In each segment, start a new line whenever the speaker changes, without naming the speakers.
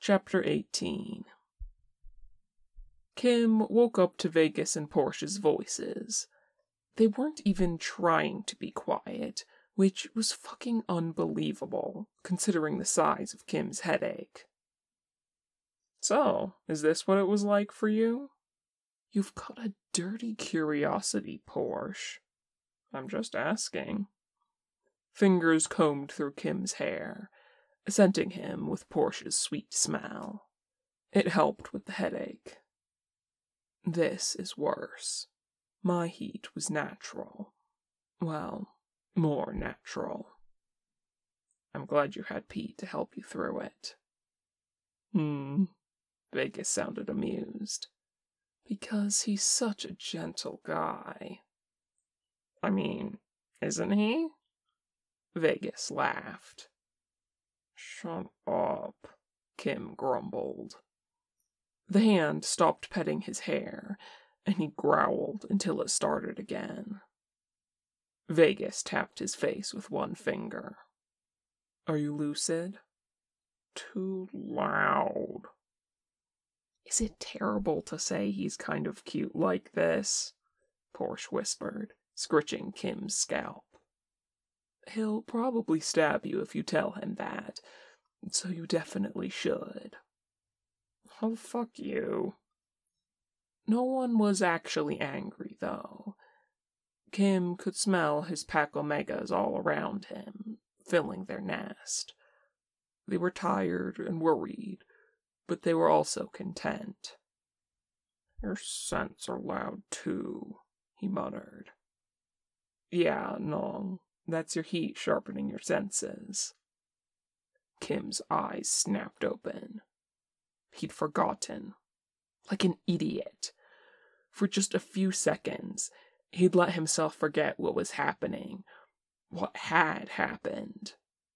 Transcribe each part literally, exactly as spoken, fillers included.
Chapter eighteen. Kim woke up to Vegas and Portia's voices. They weren't even trying to be quiet, which was fucking unbelievable, considering the size of Kim's headache. So, is this what it was like for you? You've got a dirty curiosity, Porsche. I'm just asking. Fingers combed through Kim's hair, scenting him with Portia's sweet smell. It helped with the headache. This is worse. My heat was natural. Well, more natural. I'm glad you had Pete to help you through it. Hmm. Vegas sounded amused. Because he's such a gentle guy. I mean, isn't he? Vegas laughed. Shut up, Kim grumbled. The hand stopped petting his hair, and he growled until it started again. Vegas tapped his face with one finger. Are you lucid? Too loud. Is it terrible to say he's kind of cute like this? Porsche whispered, scritching Kim's scalp. He'll probably stab you if you tell him that, so you definitely should. Oh, fuck you. No one was actually angry, though. Kim could smell his pack omegas all around him, filling their nest. They were tired and worried, but they were also content. Your scents are loud, too, he muttered. Yeah, no, that's your heat sharpening your senses. Kim's eyes snapped open. He'd forgotten. Like an idiot. For just a few seconds, he'd let himself forget what was happening. What had happened.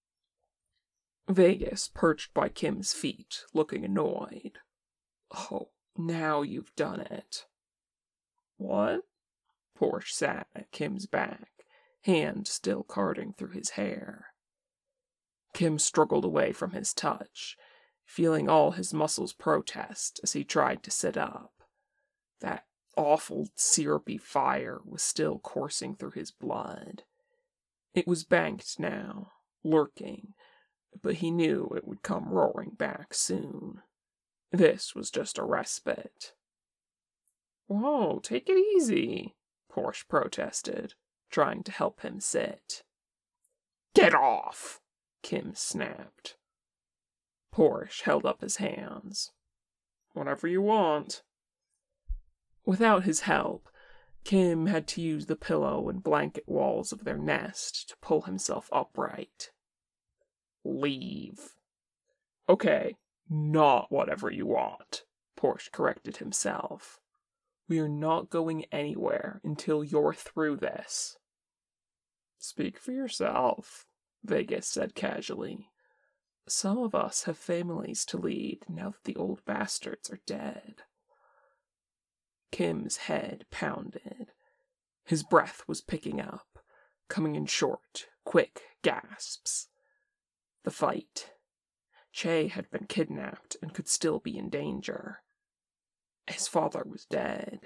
Vegas perched by Kim's feet, looking annoyed. Oh, now you've done it. What? Porsche sat at Kim's back, hand still carding through his hair. Kim struggled away from his touch, feeling all his muscles protest as he tried to sit up. That awful syrupy fire was still coursing through his blood. It was banked now, lurking, but he knew it would come roaring back soon. This was just a respite. Whoa, take it easy, Porsche protested, trying to help him sit. Get off, Kim snapped. Porsche held up his hands. Whatever you want. Without his help, Kim had to use the pillow and blanket walls of their nest to pull himself upright. Leave. Okay, not whatever you want, Porsche corrected himself. We are not going anywhere until you're through this. Speak for yourself, Vegas said casually. Some of us have families to lead now that the old bastards are dead. Kim's head pounded. His breath was picking up, coming in short, quick gasps. The fight. Che had been kidnapped and could still be in danger. His father was dead.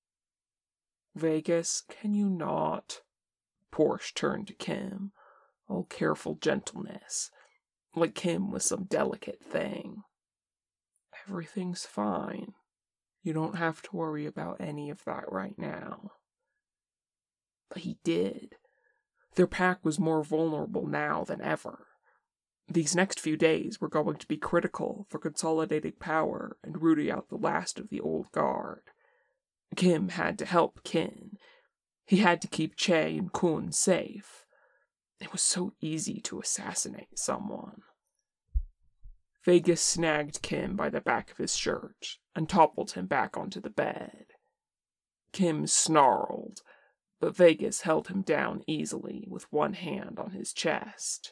Vegas, can you not? Porsche turned to Kim, all careful gentleness, like Kim was some delicate thing. Everything's fine. You don't have to worry about any of that right now. But he did. Their pack was more vulnerable now than ever. These next few days were going to be critical for consolidating power and rooting out the last of the old guard. Kim had to help Kin. He had to keep Che and Kun safe. It was so easy to assassinate someone. Vegas snagged Kim by the back of his shirt and toppled him back onto the bed. Kim snarled, but Vegas held him down easily with one hand on his chest.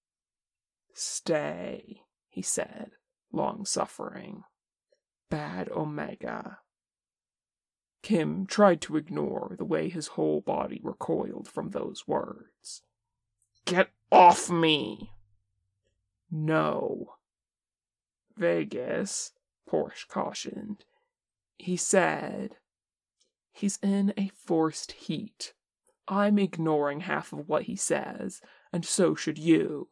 Stay, he said, long-suffering. Bad Omega. Kim tried to ignore the way his whole body recoiled from those words. Get off me! No. Vegas, Porsche cautioned. He said, "He's in a forced heat. I'm ignoring half of what he says, and so should you."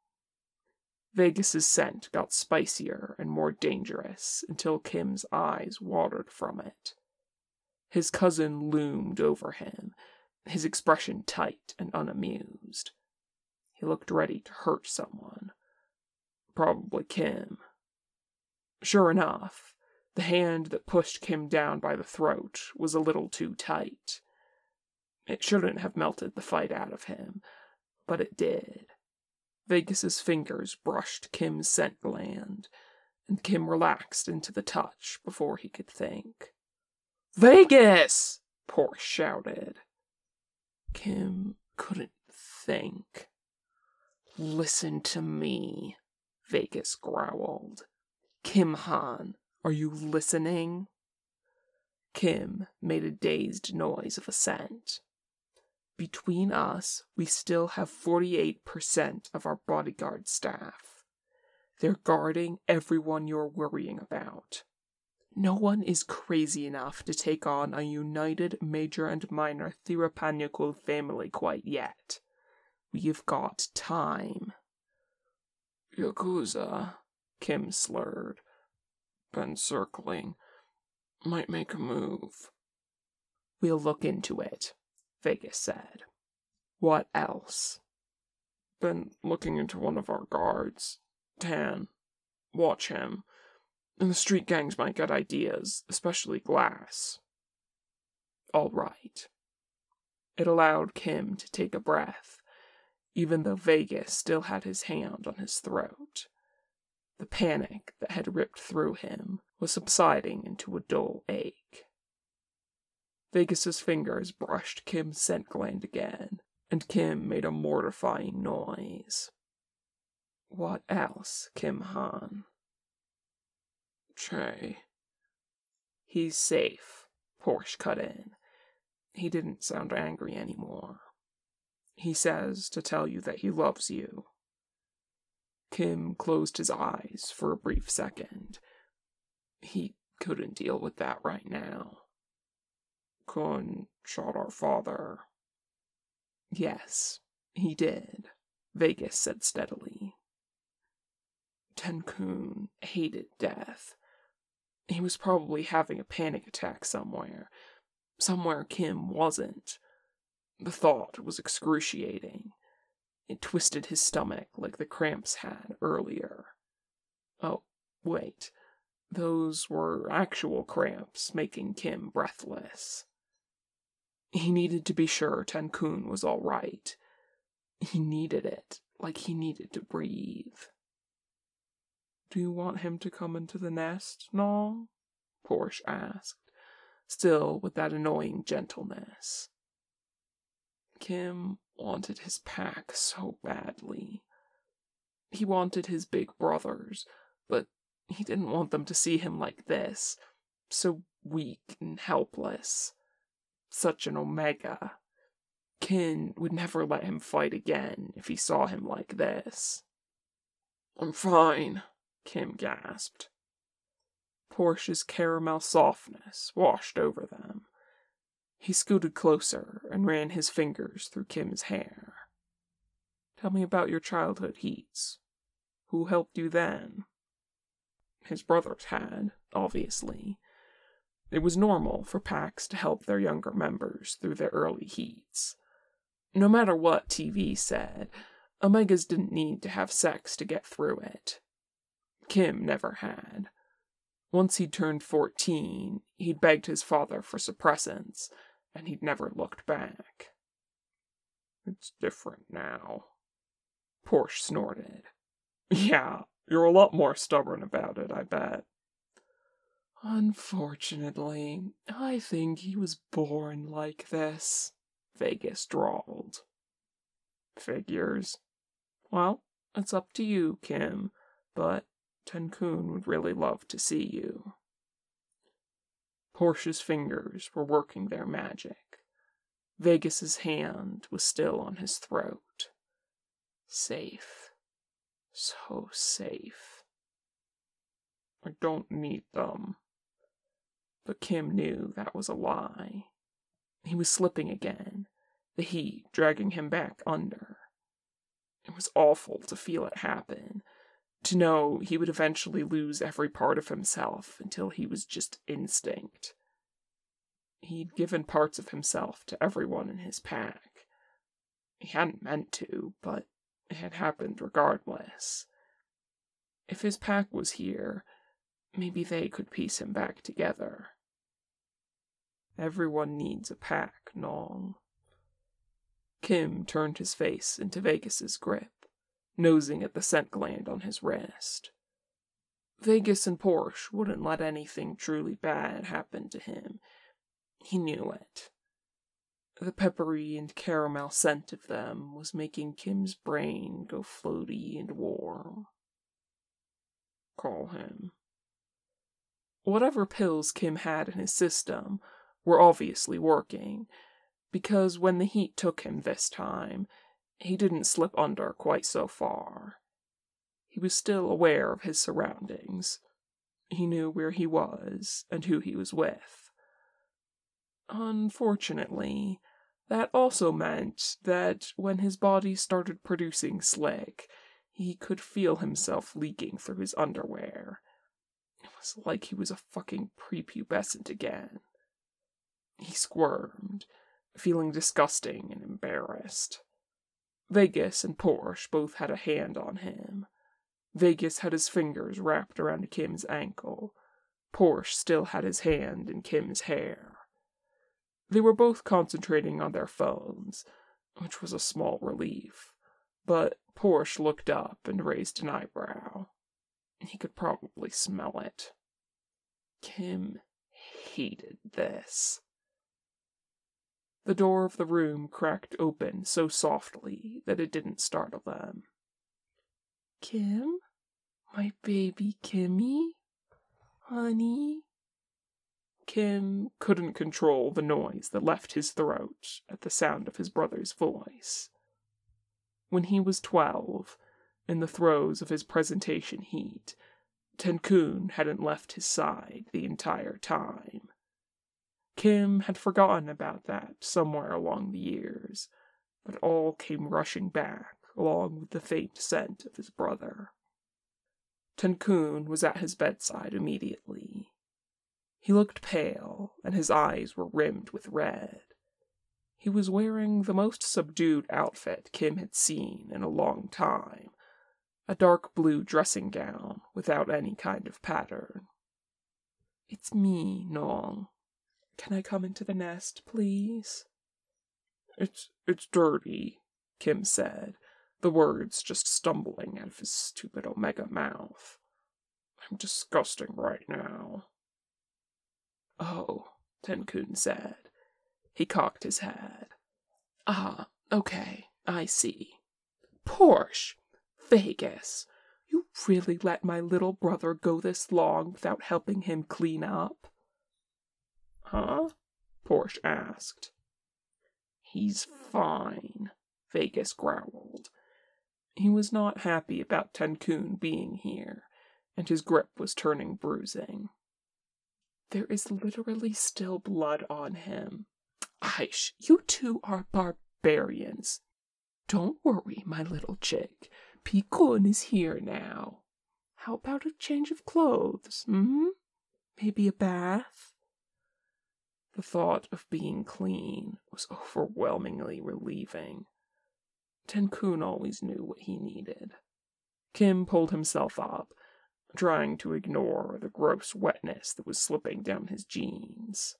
Vegas's scent got spicier and more dangerous until Kim's eyes watered from it. His cousin loomed over him, his expression tight and unamused. He looked ready to hurt someone. Probably Kim. Sure enough, the hand that pushed Kim down by the throat was a little too tight. It shouldn't have melted the fight out of him, but it did. Vegas's fingers brushed Kim's scent gland, and Kim relaxed into the touch before he could think. "Vegas!" Porsche shouted. Kim couldn't think. "Listen to me," Vegas growled. "Kim Han, are you listening?" Kim made a dazed noise of assent. "Between us, we still have forty-eight percent of our bodyguard staff. They're guarding everyone you're worrying about. No one is crazy enough to take on a united major and minor Thirapanyakul family quite yet. We've got time." "Yakuza," Kim slurred. "Been circling. Might make a move." "We'll look into it," Vegas said. "What else?" "Been looking into one of our guards. Tan. Watch him. And the street gangs might get ideas, especially Glass." All right. It allowed Kim to take a breath, even though Vegas still had his hand on his throat. The panic that had ripped through him was subsiding into a dull ache. Vegas's fingers brushed Kim's scent gland again, and Kim made a mortifying noise. "What else, Kim Han?" "Che." "He's safe," Porsche cut in. He didn't sound angry anymore. "He says to tell you that he loves you." Kim closed his eyes for a brief second. He couldn't deal with that right now. "Kun shot our father." "Yes, he did," Vegas said steadily. "Ten-Kun hated death. He was probably having a panic attack somewhere. Somewhere Kim wasn't. The thought was excruciating. It twisted his stomach like the cramps had earlier. Oh, wait. Those were actual cramps making Kim breathless. He needed to be sure Ten-Kun was all right. He needed it, like he needed to breathe." "Do you want him to come into the nest, Nong?" Porsche asked, still with that annoying gentleness. Kim wanted his pack so badly. He wanted his big brothers, but he didn't want them to see him like this, so weak and helpless. Such an omega. Kin would never let him fight again if he saw him like this. "I'm fine," Kim gasped. Porsche's caramel softness washed over them. He scooted closer and ran his fingers through Kim's hair. "Tell me about your childhood heats. Who helped you then?" His brothers had, obviously. It was normal for packs to help their younger members through their early heats. No matter what T V said, Omegas didn't need to have sex to get through it. Kim never had. Once he'd turned fourteen, he'd begged his father for suppressants, and he'd never looked back. "It's different now," Porsche snorted. "Yeah, you're a lot more stubborn about it, I bet." "Unfortunately, I think he was born like this," Vegas drawled. "Figures. Well, it's up to you, Kim, but Ten-Kun would really love to see you." Porsche's fingers were working their magic. Vegas's hand was still on his throat. Safe. So safe. I don't need them. But Kim knew that was a lie. He was slipping again, the heat dragging him back under. It was awful to feel it happen, to know he would eventually lose every part of himself until he was just instinct. He'd given parts of himself to everyone in his pack. He hadn't meant to, but it had happened regardless. If his pack was here, maybe they could piece him back together. Everyone needs a pack, Nong. Kim turned his face into Vegas's grip, nosing at the scent gland on his wrist. Vegas and Porsche wouldn't let anything truly bad happen to him. He knew it. The peppery and caramel scent of them was making Kim's brain go floaty and warm. Call him. Whatever pills Kim had in his system were obviously working, because when the heat took him this time, he didn't slip under quite so far. He was still aware of his surroundings. He knew where he was and who he was with. Unfortunately, that also meant that when his body started producing slick, he could feel himself leaking through his underwear. It was like he was a fucking prepubescent again. He squirmed, feeling disgusting and embarrassed. Vegas and Porsche both had a hand on him. Vegas had his fingers wrapped around Kim's ankle. Porsche still had his hand in Kim's hair. They were both concentrating on their phones, which was a small relief, but Porsche looked up and raised an eyebrow. He could probably smell it. Kim hated this. The door of the room cracked open so softly that it didn't startle them. Kim? My baby Kimmy? Honey? Kim couldn't control the noise that left his throat at the sound of his brother's voice. When he was twelve, in the throes of his presentation heat, Tenkun hadn't left his side the entire time. Kim had forgotten about that somewhere along the years, but all came rushing back along with the faint scent of his brother. Tenkun was at his bedside immediately. He looked pale, and his eyes were rimmed with red. He was wearing the most subdued outfit Kim had seen in a long time, a dark blue dressing gown without any kind of pattern. It's me, Nong. Can I come into the nest, please? It's, it's dirty, Kim said, the words just stumbling out of his stupid omega mouth. I'm disgusting right now. Oh, Tenkun said. He cocked his head. Ah, okay, I see. Porsche! Vegas! You really let my little brother go this long without helping him clean up? Huh? Porsche asked. He's fine, Vegas growled. He was not happy about Tenkun being here, and his grip was turning bruising. There is literally still blood on him. Aish, you two are barbarians. Don't worry, my little chick. Pikun is here now. How about a change of clothes, hmm? Maybe a bath? The thought of being clean was overwhelmingly relieving. Tenkun always knew what he needed. Kim pulled himself up, trying to ignore the gross wetness that was slipping down his jeans.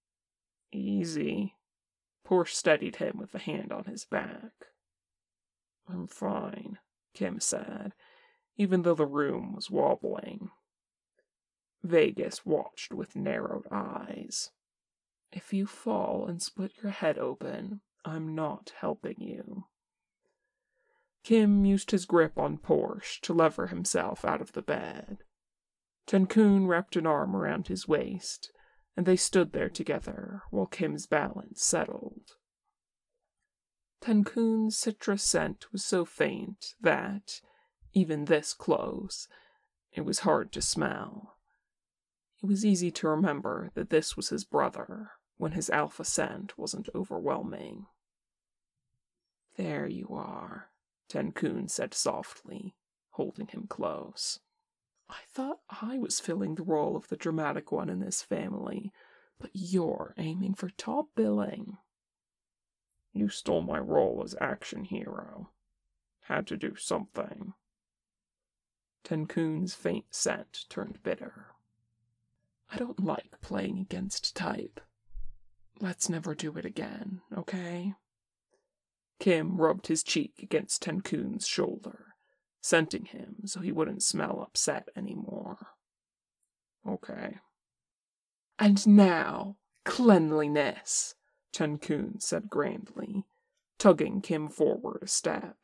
Easy. Porsche steadied him with a hand on his back. I'm fine, Kim said, even though the room was wobbling. Vegas watched with narrowed eyes. If you fall and split your head open, I'm not helping you. Kim used his grip on Porsche to lever himself out of the bed. Tenkun wrapped an arm around his waist, and they stood there together while Kim's balance settled. Tenkun's citrus scent was so faint that, even this close, it was hard to smell. It was easy to remember that this was his brother when his alpha scent wasn't overwhelming. "There you are," Tenkun said softly, holding him close. "I thought I was filling the role of the dramatic one in this family, but you're aiming for top billing." "You stole my role as action hero. Had to do something." Tenkun's faint scent turned bitter. "I don't like playing against type. Let's never do it again, okay?" Kim rubbed his cheek against Tenkun's shoulder, scenting him so he wouldn't smell upset anymore. "Okay." "And now, cleanliness," Tenkun said grandly, tugging Kim forward a step.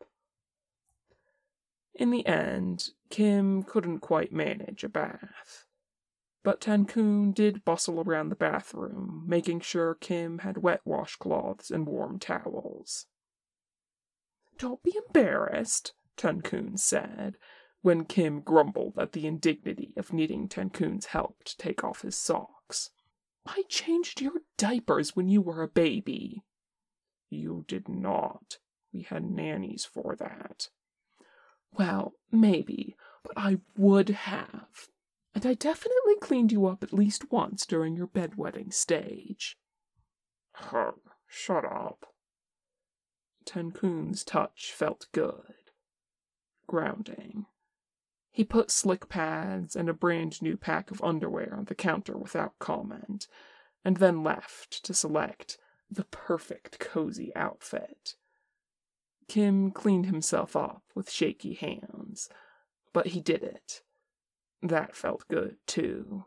In the end, Kim couldn't quite manage a bath. But Tenkun did bustle around the bathroom, making sure Kim had wet washcloths and warm towels. "Don't be embarrassed," Tenkun said, when Kim grumbled at the indignity of needing Tenkun's help to take off his socks. "I changed your diapers when you were a baby." "You did not. We had nannies for that." "Well, maybe, but I would have. And I definitely cleaned you up at least once during your bedwetting stage." "Huh, shut up." Tenkun's touch felt good. Grounding. He put slick pads and a brand new pack of underwear on the counter without comment, and then left to select the perfect cozy outfit. Kim cleaned himself up with shaky hands, but he did it. That felt good, too.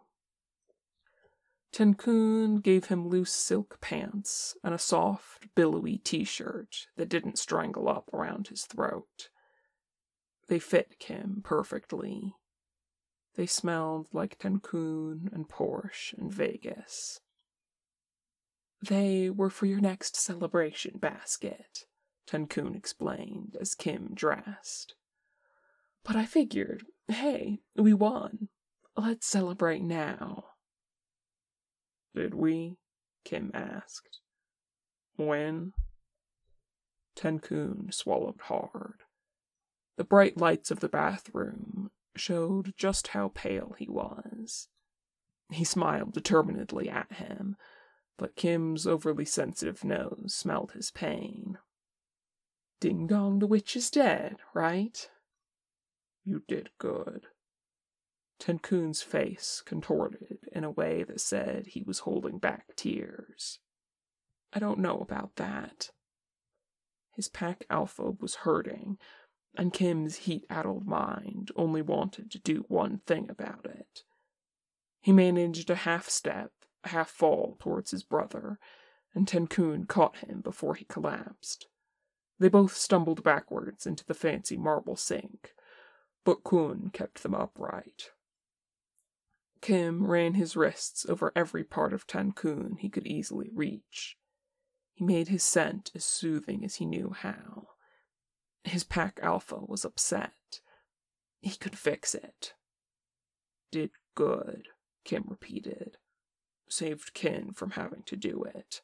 Tenkun gave him loose silk pants and a soft, billowy t-shirt that didn't strangle up around his throat. They fit Kim perfectly. They smelled like Tenkun and Porsche and Vegas. "They were for your next celebration basket," Tenkun explained as Kim dressed. "But I figured, hey, we won. Let's celebrate now." "Did we?" Kim asked. "When?" Tenkun swallowed hard. The bright lights of the bathroom showed just how pale he was. He smiled determinedly at him, but Kim's overly sensitive nose smelled his pain. "Ding dong, the witch is dead, right?" "You did good." Tenkun's face contorted in a way that said he was holding back tears. "I don't know about that." His pack alpha was hurting, and Kim's heat-addled mind only wanted to do one thing about it. He managed a half-step, half-fall towards his brother, and Tenkun caught him before he collapsed. They both stumbled backwards into the fancy marble sink, but Kun kept them upright. Kim ran his wrists over every part of Tenkun he could easily reach. He made his scent as soothing as he knew how. His pack alpha was upset. He could fix it. "Did good," Kim repeated. "Saved Kin from having to do it."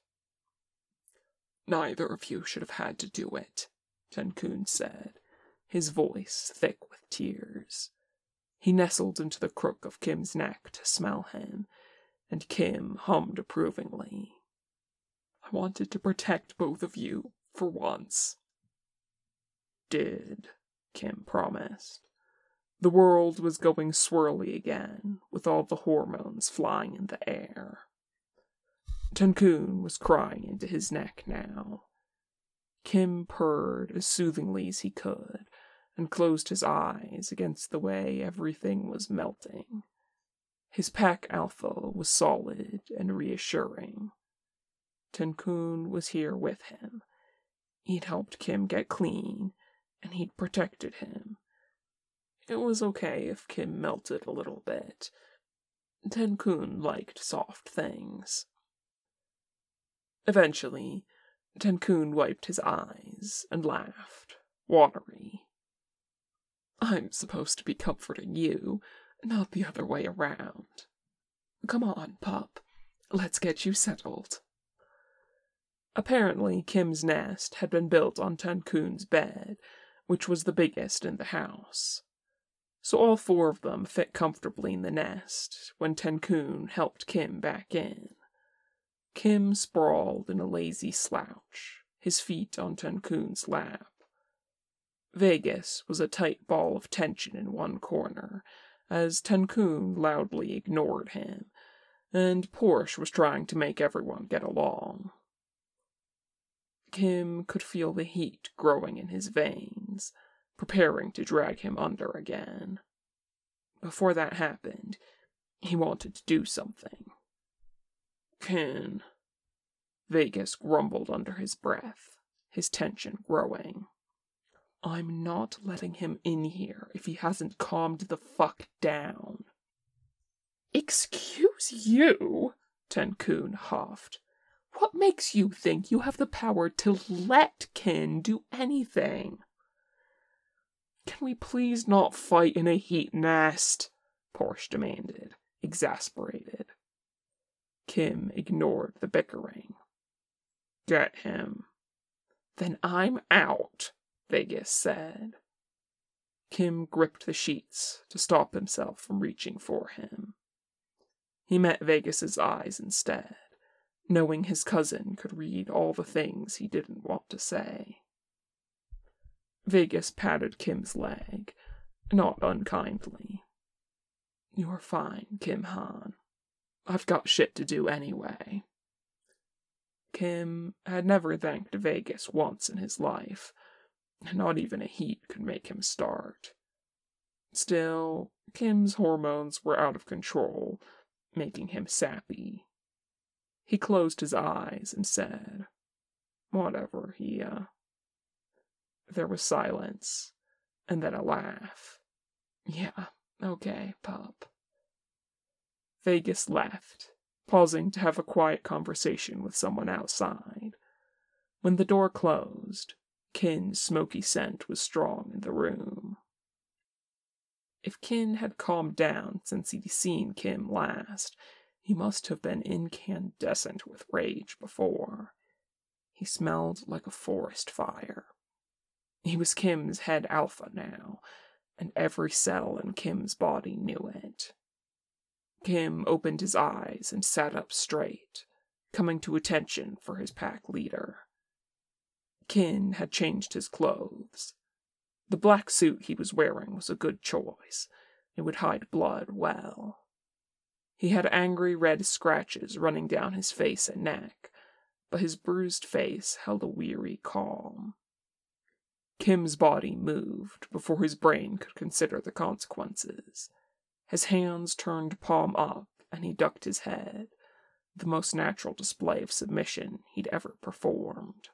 "Neither of you should have had to do it," Tenkun said, his voice thick with tears. He nestled into the crook of Kim's neck to smell him, and Kim hummed approvingly. "I wanted to protect both of you, for once." "Did," Kim promised. The world was going swirly again, with all the hormones flying in the air. Tenkun was crying into his neck now. Kim purred as soothingly as he could, and closed his eyes against the way everything was melting. His pack alpha was solid and reassuring. Tenkun was here with him. He'd helped Kim get clean, and he'd protected him. It was okay if Kim melted a little bit. Tenkun liked soft things. Eventually, Tenkun wiped his eyes and laughed, watery. "I'm supposed to be comforting you, not the other way around." Come on, pup. Let's get you settled. Apparently, Kim's nest had been built on Tenkoon's bed, which was the biggest in the house. So all four of them fit comfortably in the nest when Tenkoon helped Kim back in. Kim sprawled in a lazy slouch, his feet on Tenkoon's lap. Vegas was a tight ball of tension in one corner, as Tenkoon loudly ignored him, and Porsche was trying to make everyone get along. Kim could feel the heat growing in his veins, preparing to drag him under again. Before that happened, he wanted to do something. Ken, Vegas grumbled under his breath, his tension growing. I'm not letting him in here if he hasn't calmed the fuck down. Excuse you, Tenkoon huffed. What makes you think you have the power to let Ken do anything? Can we please not fight in a heat nest? Porsche demanded, exasperated. Kim ignored the bickering. Get him. Then I'm out, Vegas said. Kim gripped the sheets to stop himself from reaching for him. He met Vegas's eyes instead, knowing his cousin could read all the things he didn't want to say. Vegas patted Kim's leg, not unkindly. You're fine, Kim Han. I've got shit to do anyway. Kim had never thanked Vegas once in his life. Not even a heat could make him start. Still, Kim's hormones were out of control, making him sappy. He closed his eyes and said, Whatever, he, uh... There was silence, and then a laugh. Yeah, okay, pup. Vegas left, pausing to have a quiet conversation with someone outside. When the door closed, Kin's smoky scent was strong in the room. If Kin had calmed down since he'd seen Kim last, he must have been incandescent with rage before. He smelled like a forest fire. He was Kim's head alpha now, and every cell in Kim's body knew it. Kim opened his eyes and sat up straight, coming to attention for his pack leader. Kin had changed his clothes. The black suit he was wearing was a good choice. It would hide blood well. He had angry red scratches running down his face and neck, but his bruised face held a weary calm. Kim's body moved before his brain could consider the consequences. His hands turned palm up, and he ducked his head, the most natural display of submission he'd ever performed.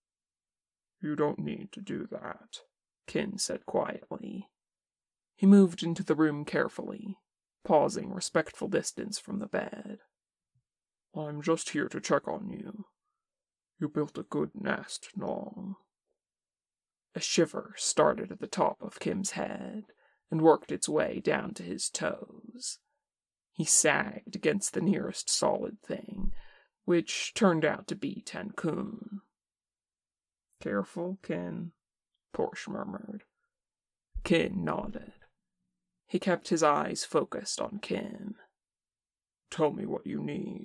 You don't need to do that, Kin said quietly. He moved into the room carefully, pausing respectful distance from the bed. I'm just here to check on you. You built a good nest, Nong. A shiver started at the top of Kim's head and worked its way down to his toes. He sagged against the nearest solid thing, which turned out to be Tenkoon. Careful, Kin, Porsche murmured. Kin nodded. He kept his eyes focused on Kim. Tell me what you need.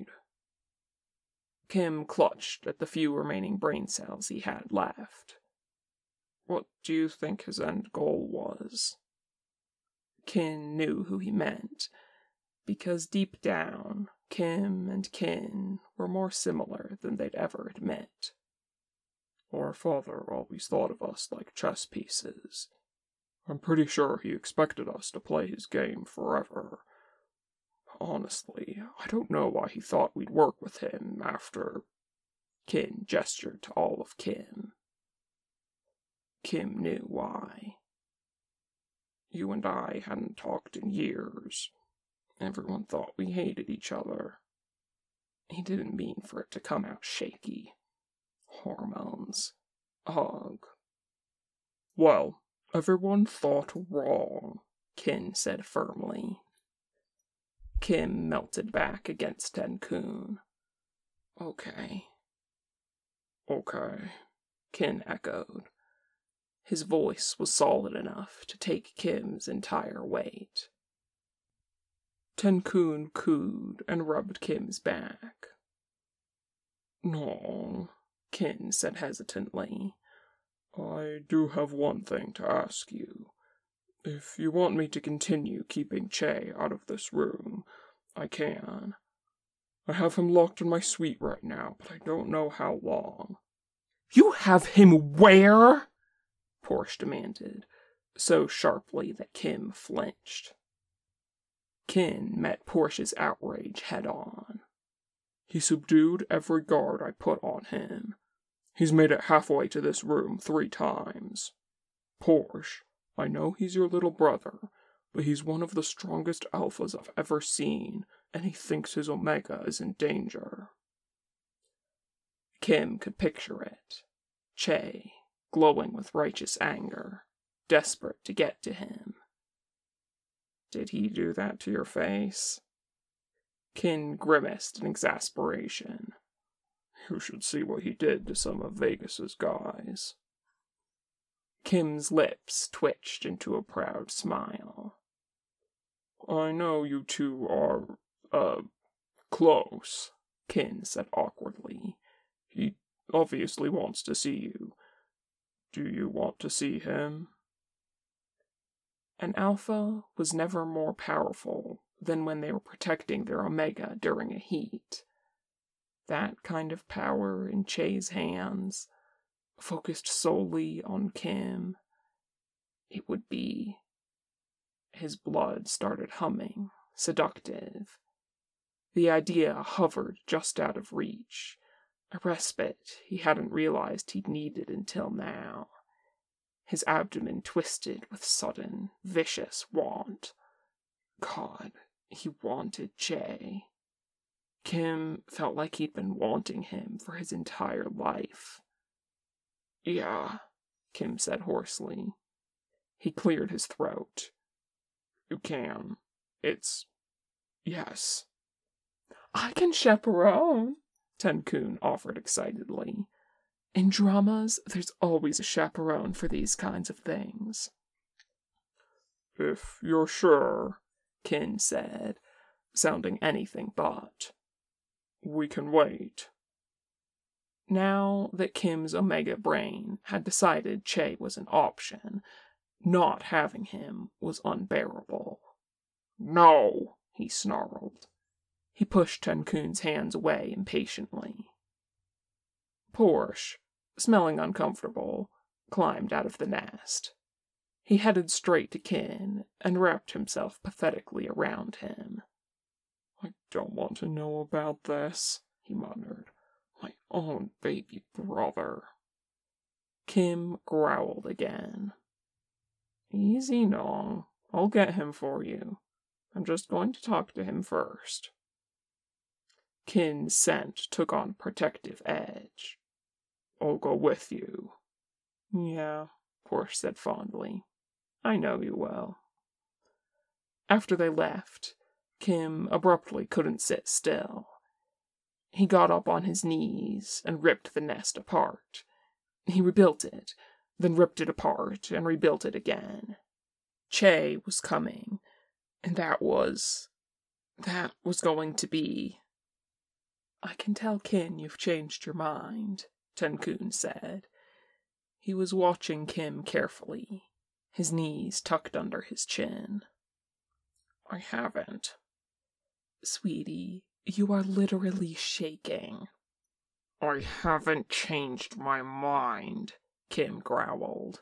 Kim clutched at the few remaining brain cells he had left. What do you think his end goal was? Kin knew who he meant, because deep down, Kim and Kin were more similar than they'd ever admit. Our father always thought of us like chess pieces. I'm pretty sure he expected us to play his game forever. Honestly, I don't know why he thought we'd work with him after... Kin gestured to all of Kim. Kim knew why. You and I hadn't talked in years. Everyone thought we hated each other. He didn't mean for it to come out shaky. Hormones. Ugh. Well, everyone thought wrong, Kin said firmly. Kim melted back against Ten-kun. Okay. Okay, Kin echoed. His voice was solid enough to take Kim's entire weight. Ten-kun cooed and rubbed Kim's back. No, Kin said hesitantly. I do have one thing to ask you. If you want me to continue keeping Che out of this room, I can. I have him locked in my suite right now, but I don't know how long. You have him where? Porsche demanded, so sharply that Kim flinched. Kin met Porsche's outrage head-on. He subdued every guard I put on him. He's made it halfway to this room three times. Porsche, I know he's your little brother, but he's one of the strongest alphas I've ever seen, and he thinks his Omega is in danger. Kim could picture it. Che, glowing with righteous anger, desperate to get to him. Did he do that to your face? Kin grimaced in exasperation. You should see what he did to some of Vegas's guys. Kim's lips twitched into a proud smile. I know you two are, uh, close, Kin said awkwardly. He obviously wants to see you. Do you want to see him? An alpha was never more powerful than when they were protecting their Omega during a heat. That kind of power in Che's hands, focused solely on Kim, it would be... His blood started humming, seductive. The idea hovered just out of reach, a respite he hadn't realized he'd needed until now. His abdomen twisted with sudden, vicious want. God, he wanted Che. Kim felt like he'd been wanting him for his entire life. Yeah, Kim said hoarsely. He cleared his throat. You can. It's... yes. I can chaperone, Ten-kun offered excitedly. In dramas, there's always a chaperone for these kinds of things. If you're sure, Kin said, sounding anything but. We can wait. Now that Kim's Omega brain had decided Che was an option, not having him was unbearable. No, he snarled. He pushed Ten-kun's hands away impatiently. Porsche, smelling uncomfortable, climbed out of the nest. He headed straight to Kin and wrapped himself pathetically around him. I don't want to know about this, he muttered. My own baby brother. Kim growled again. Easy, Nong. I'll get him for you. I'm just going to talk to him first. Kin's scent took on protective edge. I'll go with you. Yeah, Porsche said fondly. I know you well. After they left, Kim abruptly couldn't sit still. He got up on his knees and ripped the nest apart. He rebuilt it, then ripped it apart and rebuilt it again. Che was coming, and that was... that was going to be... I can tell, Kin, you've changed your mind, Ten-kun said. He was watching Kim carefully, his knees tucked under his chin. I haven't. Sweetie, you are literally shaking. I haven't changed my mind, Kim growled.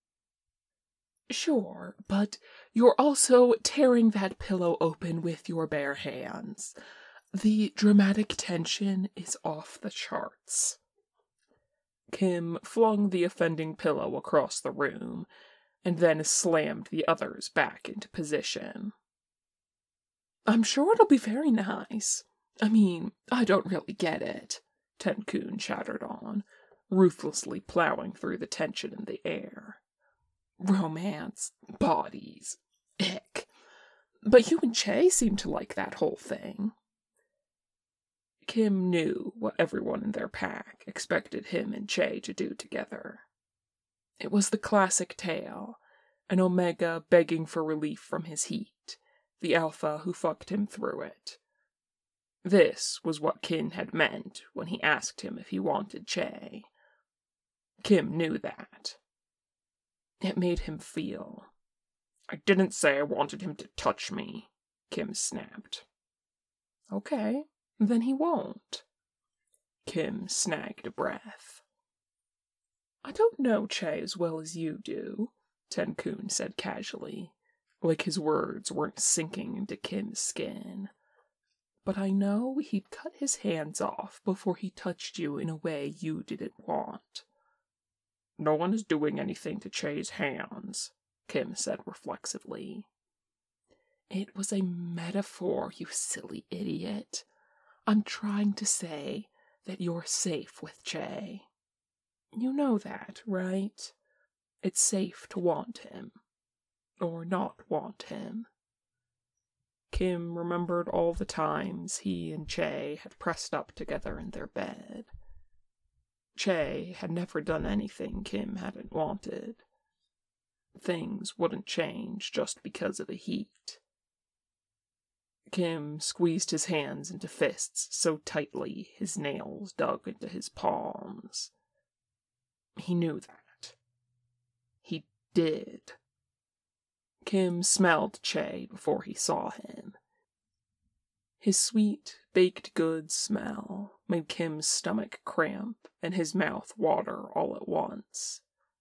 Sure, but you're also tearing that pillow open with your bare hands. The dramatic tension is off the charts. Kim flung the offending pillow across the room, and then slammed the others back into position. I'm sure it'll be very nice. I mean, I don't really get it, Ten-kun chattered on, ruthlessly plowing through the tension in the air. Romance, bodies, ick. But you and Che seem to like that whole thing. Kim knew what everyone in their pack expected him and Che to do together. It was the classic tale, an Omega begging for relief from his heat, the Alpha who fucked him through it. This was what Kin had meant when he asked him if he wanted Che. Kim knew that. It made him feel. I didn't say I wanted him to touch me, Kim snapped. Okay, then he won't. Kim snagged a breath. I don't know Che as well as you do, Tenkun said casually, like his words weren't sinking into Kim's skin. But I know he'd cut his hands off before he touched you in a way you didn't want. No one is doing anything to Che's hands, Kim said reflexively. It was a metaphor, you silly idiot. I'm trying to say that you're safe with Che. You know that, right? It's safe to want him. Or not want him. Kim remembered all the times he and Che had pressed up together in their bed. Che had never done anything Kim hadn't wanted. Things wouldn't change just because of the heat. Kim squeezed his hands into fists so tightly his nails dug into his palms. He knew that. He did. Kim smelled Che before he saw him. His sweet, baked goods smell made Kim's stomach cramp and his mouth water all at once.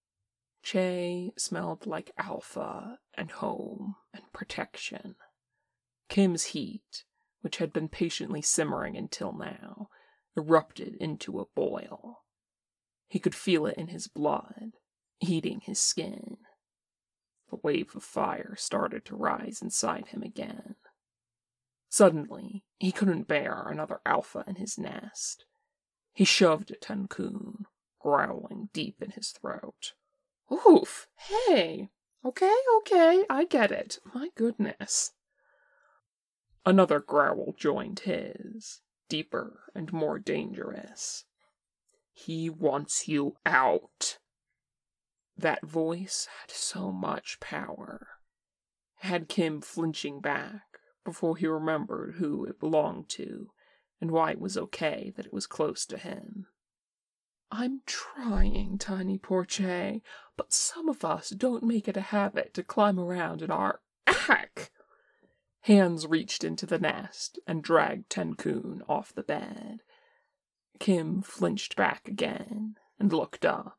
Che smelled like Alpha and home and protection. Kim's heat, which had been patiently simmering until now, erupted into a boil. He could feel it in his blood, heating his skin. A wave of fire started to rise inside him again. Suddenly, he couldn't bear another Alpha in his nest. He shoved at Tenkun, growling deep in his throat. Oof! Hey! Okay, okay, I get it. My goodness. Another growl joined his, deeper and more dangerous. He wants you out. That voice had so much power. Had Kim flinching back before he remembered who it belonged to and why it was okay that it was close to him. I'm trying, Tiny Poor Che, but some of us don't make it a habit to climb around in our ack. Hands reached into the nest and dragged Tenkun off the bed. Kim flinched back again and looked up.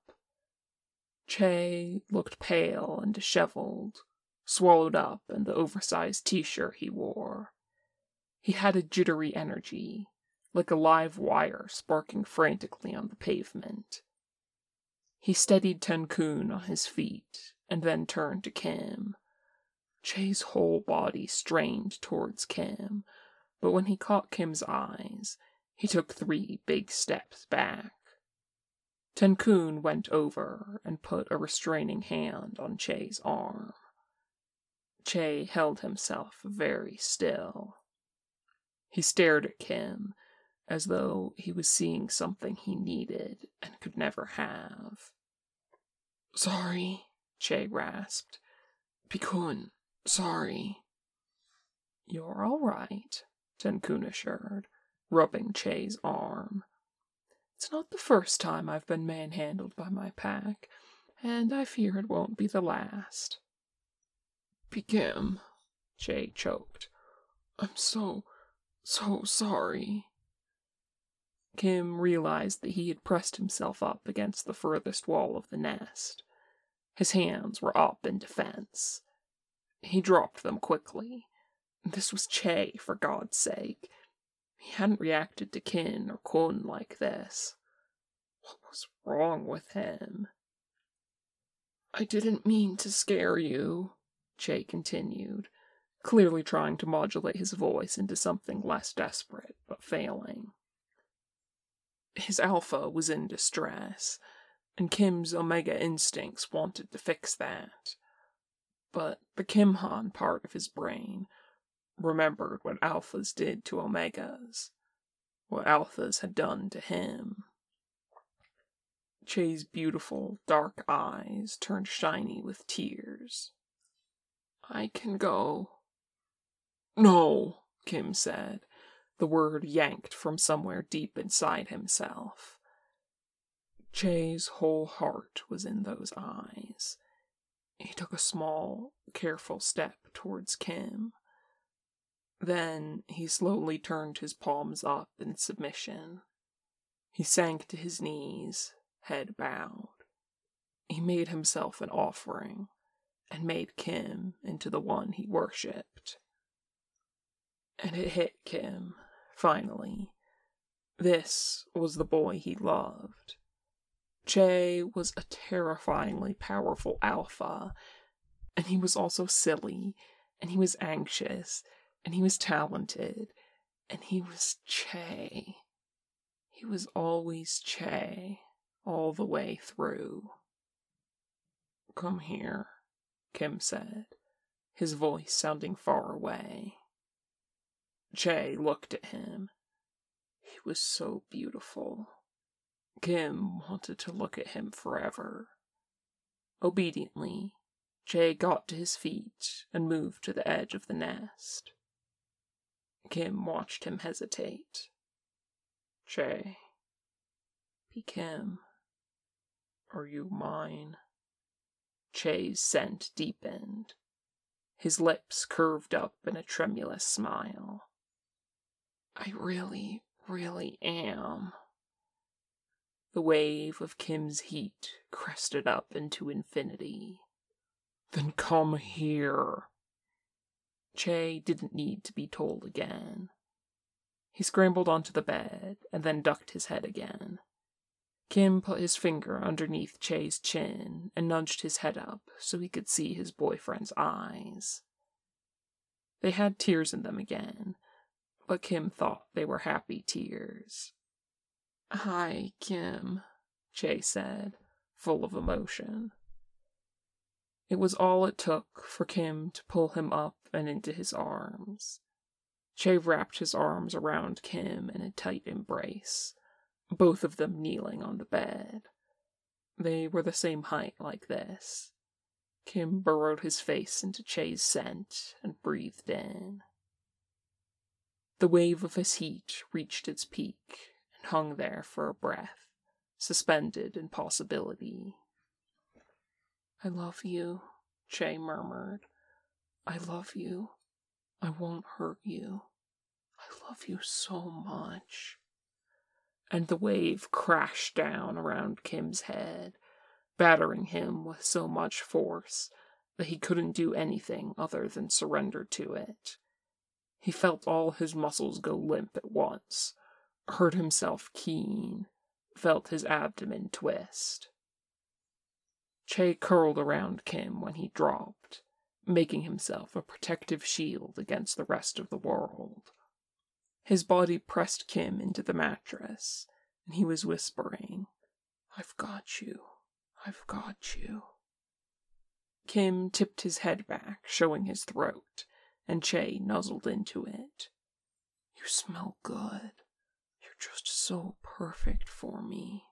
Che looked pale and disheveled, swallowed up in the oversized t-shirt he wore. He had a jittery energy, like a live wire sparking frantically on the pavement. He steadied Tenkun on his feet and then turned to Kim. Che's whole body strained towards Kim, but when he caught Kim's eyes, he took three big steps back. Tenkun went over and put a restraining hand on Che's arm. Che held himself very still. He stared at Kim as though he was seeing something he needed and could never have. Sorry, Che rasped. Bikun, sorry. You're all right, Tenkun assured, rubbing Che's arm. It's not the first time I've been manhandled by my pack, and I fear it won't be the last. Kim, Che choked. I'm so, so sorry. Kim realized that he had pressed himself up against the furthest wall of the nest. His hands were up in defense. He dropped them quickly. This was Che, for God's sake. He hadn't reacted to Kin or Kun like this. What was wrong with him? I didn't mean to scare you, Che continued, clearly trying to modulate his voice into something less desperate, but failing. His Alpha was in distress, and Kim's Omega instincts wanted to fix that. But the Kimhan part of his brain remembered what alphas did to omegas, what alphas had done to him. Che's beautiful, dark eyes turned shiny with tears. I can go. No, Kim said, the word yanked from somewhere deep inside himself. Che's whole heart was in those eyes. He took a small, careful step towards Kim. Then he slowly turned his palms up in submission. He sank to his knees, head bowed. He made himself an offering, and made Kim into the one he worshipped. And it hit Kim, finally. This was the boy he loved. Che was a terrifyingly powerful alpha, and he was also silly, and he was anxious, and he was talented, and he was Che. He was always Che, all the way through. Come here, Kim said, his voice sounding far away. Che looked at him. He was so beautiful. Kim wanted to look at him forever. Obediently, Che got to his feet and moved to the edge of the nest. Kim watched him hesitate. Che, be Kim. Are you mine? Che's scent deepened. His lips curved up in a tremulous smile. I really, really am. The wave of Kim's heat crested up into infinity. Then come here. Che didn't need to be told again. He scrambled onto the bed and then ducked his head again. Kim put his finger underneath Che's chin and nudged his head up so he could see his boyfriend's eyes. They had tears in them again, but Kim thought they were happy tears. Hi, Kim, Che said, full of emotion. It was all it took for Kim to pull him up and into his arms. Che wrapped his arms around Kim in a tight embrace, both of them kneeling on the bed. They were the same height like this. Kim burrowed his face into Che's scent and breathed in. The wave of his heat reached its peak and hung there for a breath, suspended in possibility. I love you, Che murmured. I love you. I won't hurt you. I love you so much. And the wave crashed down around Kim's head, battering him with so much force that he couldn't do anything other than surrender to it. He felt all his muscles go limp at once, heard himself keen, felt his abdomen twist. Che curled around Kim when he dropped, making himself a protective shield against the rest of the world. His body pressed Kim into the mattress, and he was whispering, I've got you, I've got you. Kim tipped his head back, showing his throat, and Che nuzzled into it. You smell good. You're just so perfect for me.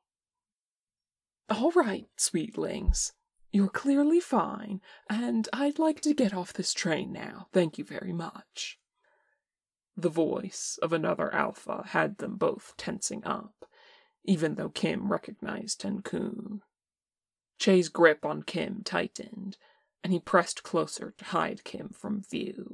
All right, sweetlings. You're clearly fine, and I'd like to get off this train now. Thank you very much. The voice of another alpha had them both tensing up, even though Kim recognized Tenkun. Che's grip on Kim tightened, and he pressed closer to hide Kim from view.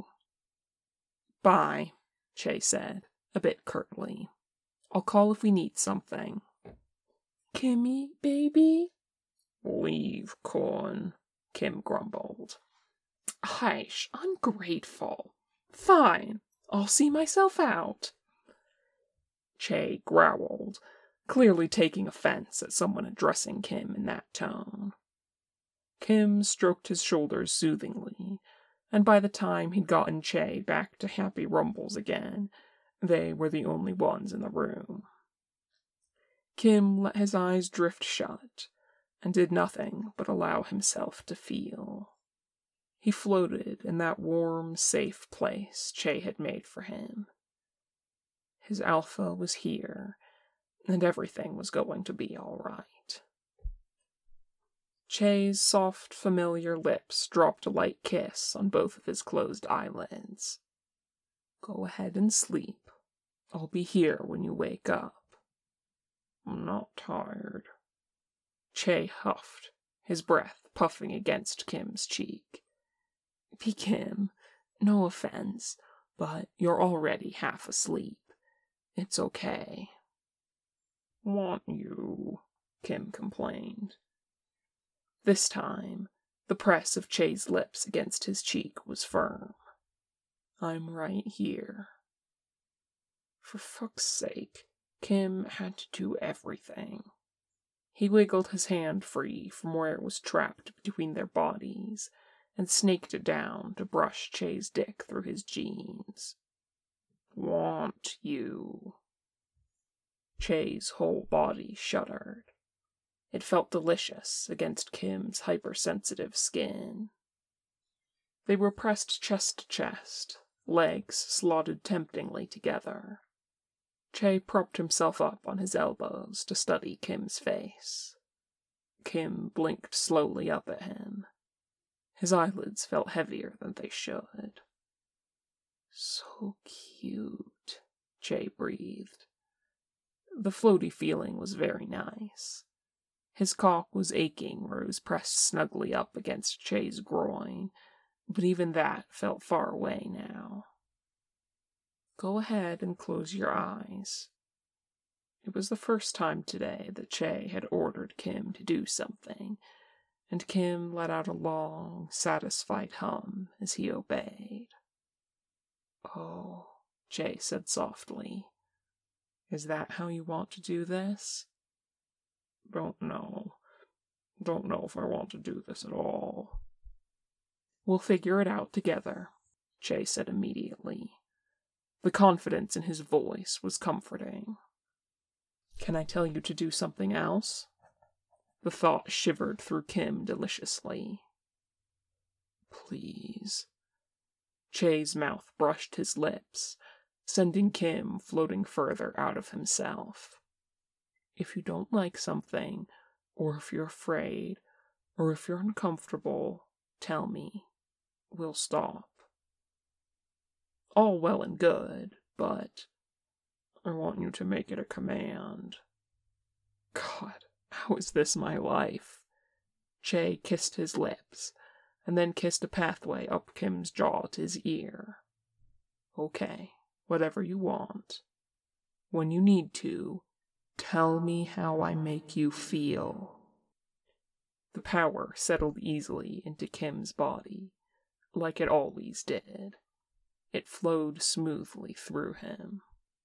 Bye, Che said, a bit curtly. I'll call if we need something. Kimmy, baby? Leave, Kun, Kim grumbled. Hush, ungrateful. Fine, I'll see myself out. Che growled, clearly taking offense at someone addressing Kim in that tone. Kim stroked his shoulders soothingly, and by the time he'd gotten Che back to happy rumbles again, they were the only ones in the room. Kim let his eyes drift shut, and did nothing but allow himself to feel. He floated in that warm, safe place Che had made for him. His alpha was here, and everything was going to be all right. Che's soft, familiar lips dropped a light kiss on both of his closed eyelids. Go ahead and sleep. I'll be here when you wake up. I'm not tired. Che huffed, his breath puffing against Kim's cheek. Be Kim, no offense, but you're already half asleep. It's okay. Want you, Kim complained. This time, the press of Che's lips against his cheek was firm. I'm right here. For fuck's sake, Kim had to do everything. He wiggled his hand free from where it was trapped between their bodies and snaked it down to brush Che's dick through his jeans. Want you. Che's whole body shuddered. It felt delicious against Kim's hypersensitive skin. They were pressed chest to chest, legs slotted temptingly together. Che propped himself up on his elbows to study Kim's face. Kim blinked slowly up at him. His eyelids felt heavier than they should. So cute, Che breathed. The floaty feeling was very nice. His cock was aching where it was pressed snugly up against Che's groin, but even that felt far away now. Go ahead and close your eyes. It was the first time today that Che had ordered Kim to do something, and Kim let out a long, satisfied hum as he obeyed. Oh, Che said softly. Is that how you want to do this? Don't know. Don't know if I want to do this at all. We'll figure it out together, Che said immediately. The confidence in his voice was comforting. Can I tell you to do something else? The thought shivered through Kim deliciously. Please. Che's mouth brushed his lips, sending Kim floating further out of himself. If you don't like something, or if you're afraid, or if you're uncomfortable, tell me. We'll stop. All well and good, but I want you to make it a command. God, how is this my life? Che kissed his lips, and then kissed a pathway up Kim's jaw to his ear. Okay, whatever you want. When you need to, tell me how I make you feel. The power settled easily into Kim's body, like it always did. It flowed smoothly through him.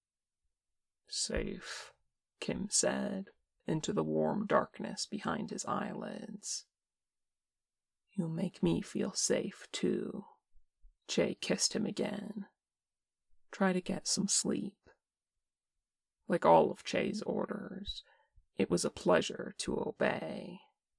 Safe, Kim said, into the warm darkness behind his eyelids. You make me feel safe, too. Che kissed him again. Try to get some sleep. Like all of Che's orders, it was a pleasure to obey.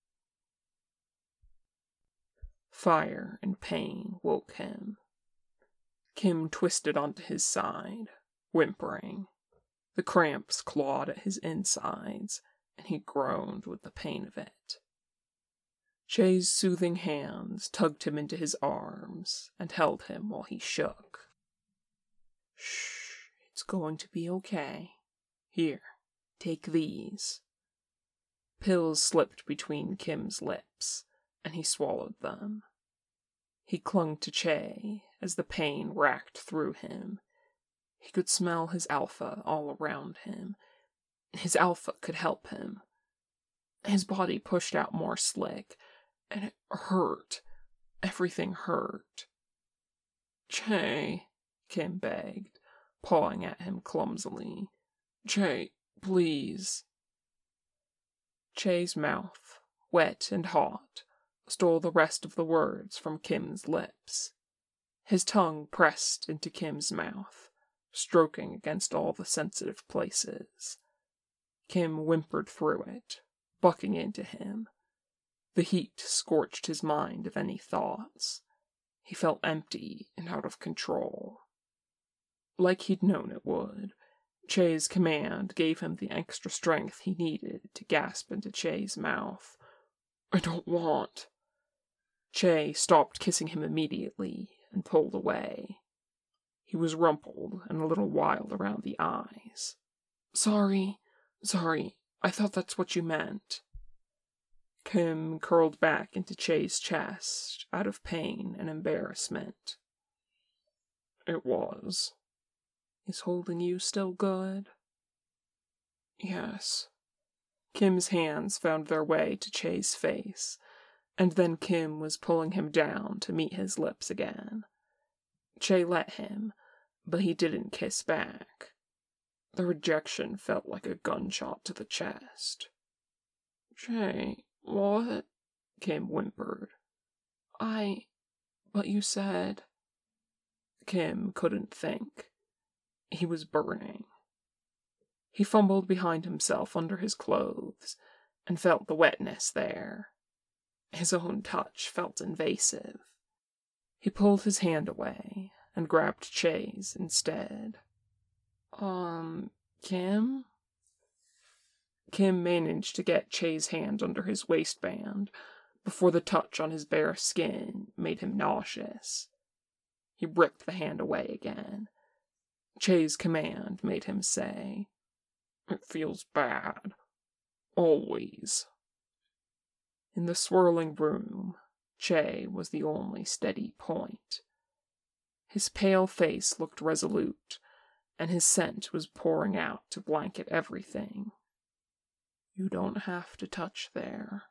Fire and pain woke him. Kim twisted onto his side, whimpering. The cramps clawed at his insides, and he groaned with the pain of it. Che's soothing hands tugged him into his arms and held him while he shook. Shh, it's going to be okay. Here, take these. Pills slipped between Kim's lips, and he swallowed them. He clung to Che as the pain racked through him. He could smell his alpha all around him. His alpha could help him. His body pushed out more slick, and it hurt. Everything hurt. Che, Kim begged, pawing at him clumsily. Che, please. Che's mouth, wet and hot, stole the rest of the words from Kim's lips. His tongue pressed into Kim's mouth, stroking against all the sensitive places. Kim whimpered through it, bucking into him. The heat scorched his mind of any thoughts, He felt empty and out of control. Like he'd known it would, Che's command gave him the extra strength he needed to gasp into Che's mouth. "I don't want." Che stopped kissing him immediately and pulled away. He was rumpled and a little wild around the eyes. "Sorry, sorry, I thought that's what you meant." Kim curled back into Che's chest out of pain and embarrassment. "It was." "Is holding you still good?" "Yes." Kim's hands found their way to Che's face, and then Kim was pulling him down to meet his lips again. Che let him, but he didn't kiss back. The rejection felt like a gunshot to the chest. "Che, what?" Kim whimpered. I... but you said..." Kim couldn't think. He was burning. He fumbled behind himself under his clothes and felt the wetness there. His own touch felt invasive. He pulled his hand away and grabbed Che's instead. Um, Kim? Kim managed to get Che's hand under his waistband before the touch on his bare skin made him nauseous. He ripped the hand away again. Che's command made him say, "It feels bad. Always." In the swirling room, Che was the only steady point. His pale face looked resolute, and his scent was pouring out to blanket everything. "You don't have to touch there."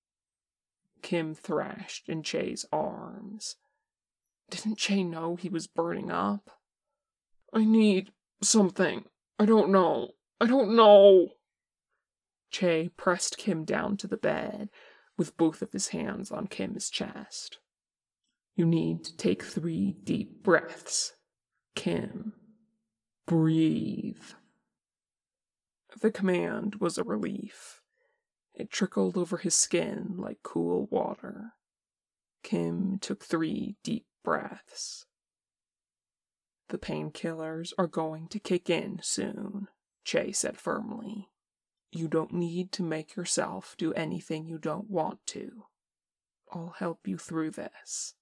Kim thrashed in Che's arms. Didn't Che know he was burning up? "I need something. I don't know. I don't know." Che pressed Kim down to the bed with both of his hands on Kim's chest. "You need to take three deep breaths. Kim, breathe." The command was a relief. It trickled over his skin like cool water. Kim took three deep breaths. "The painkillers are going to kick in soon," Che said firmly. "You don't need to make yourself do anything you don't want to. I'll help you through this."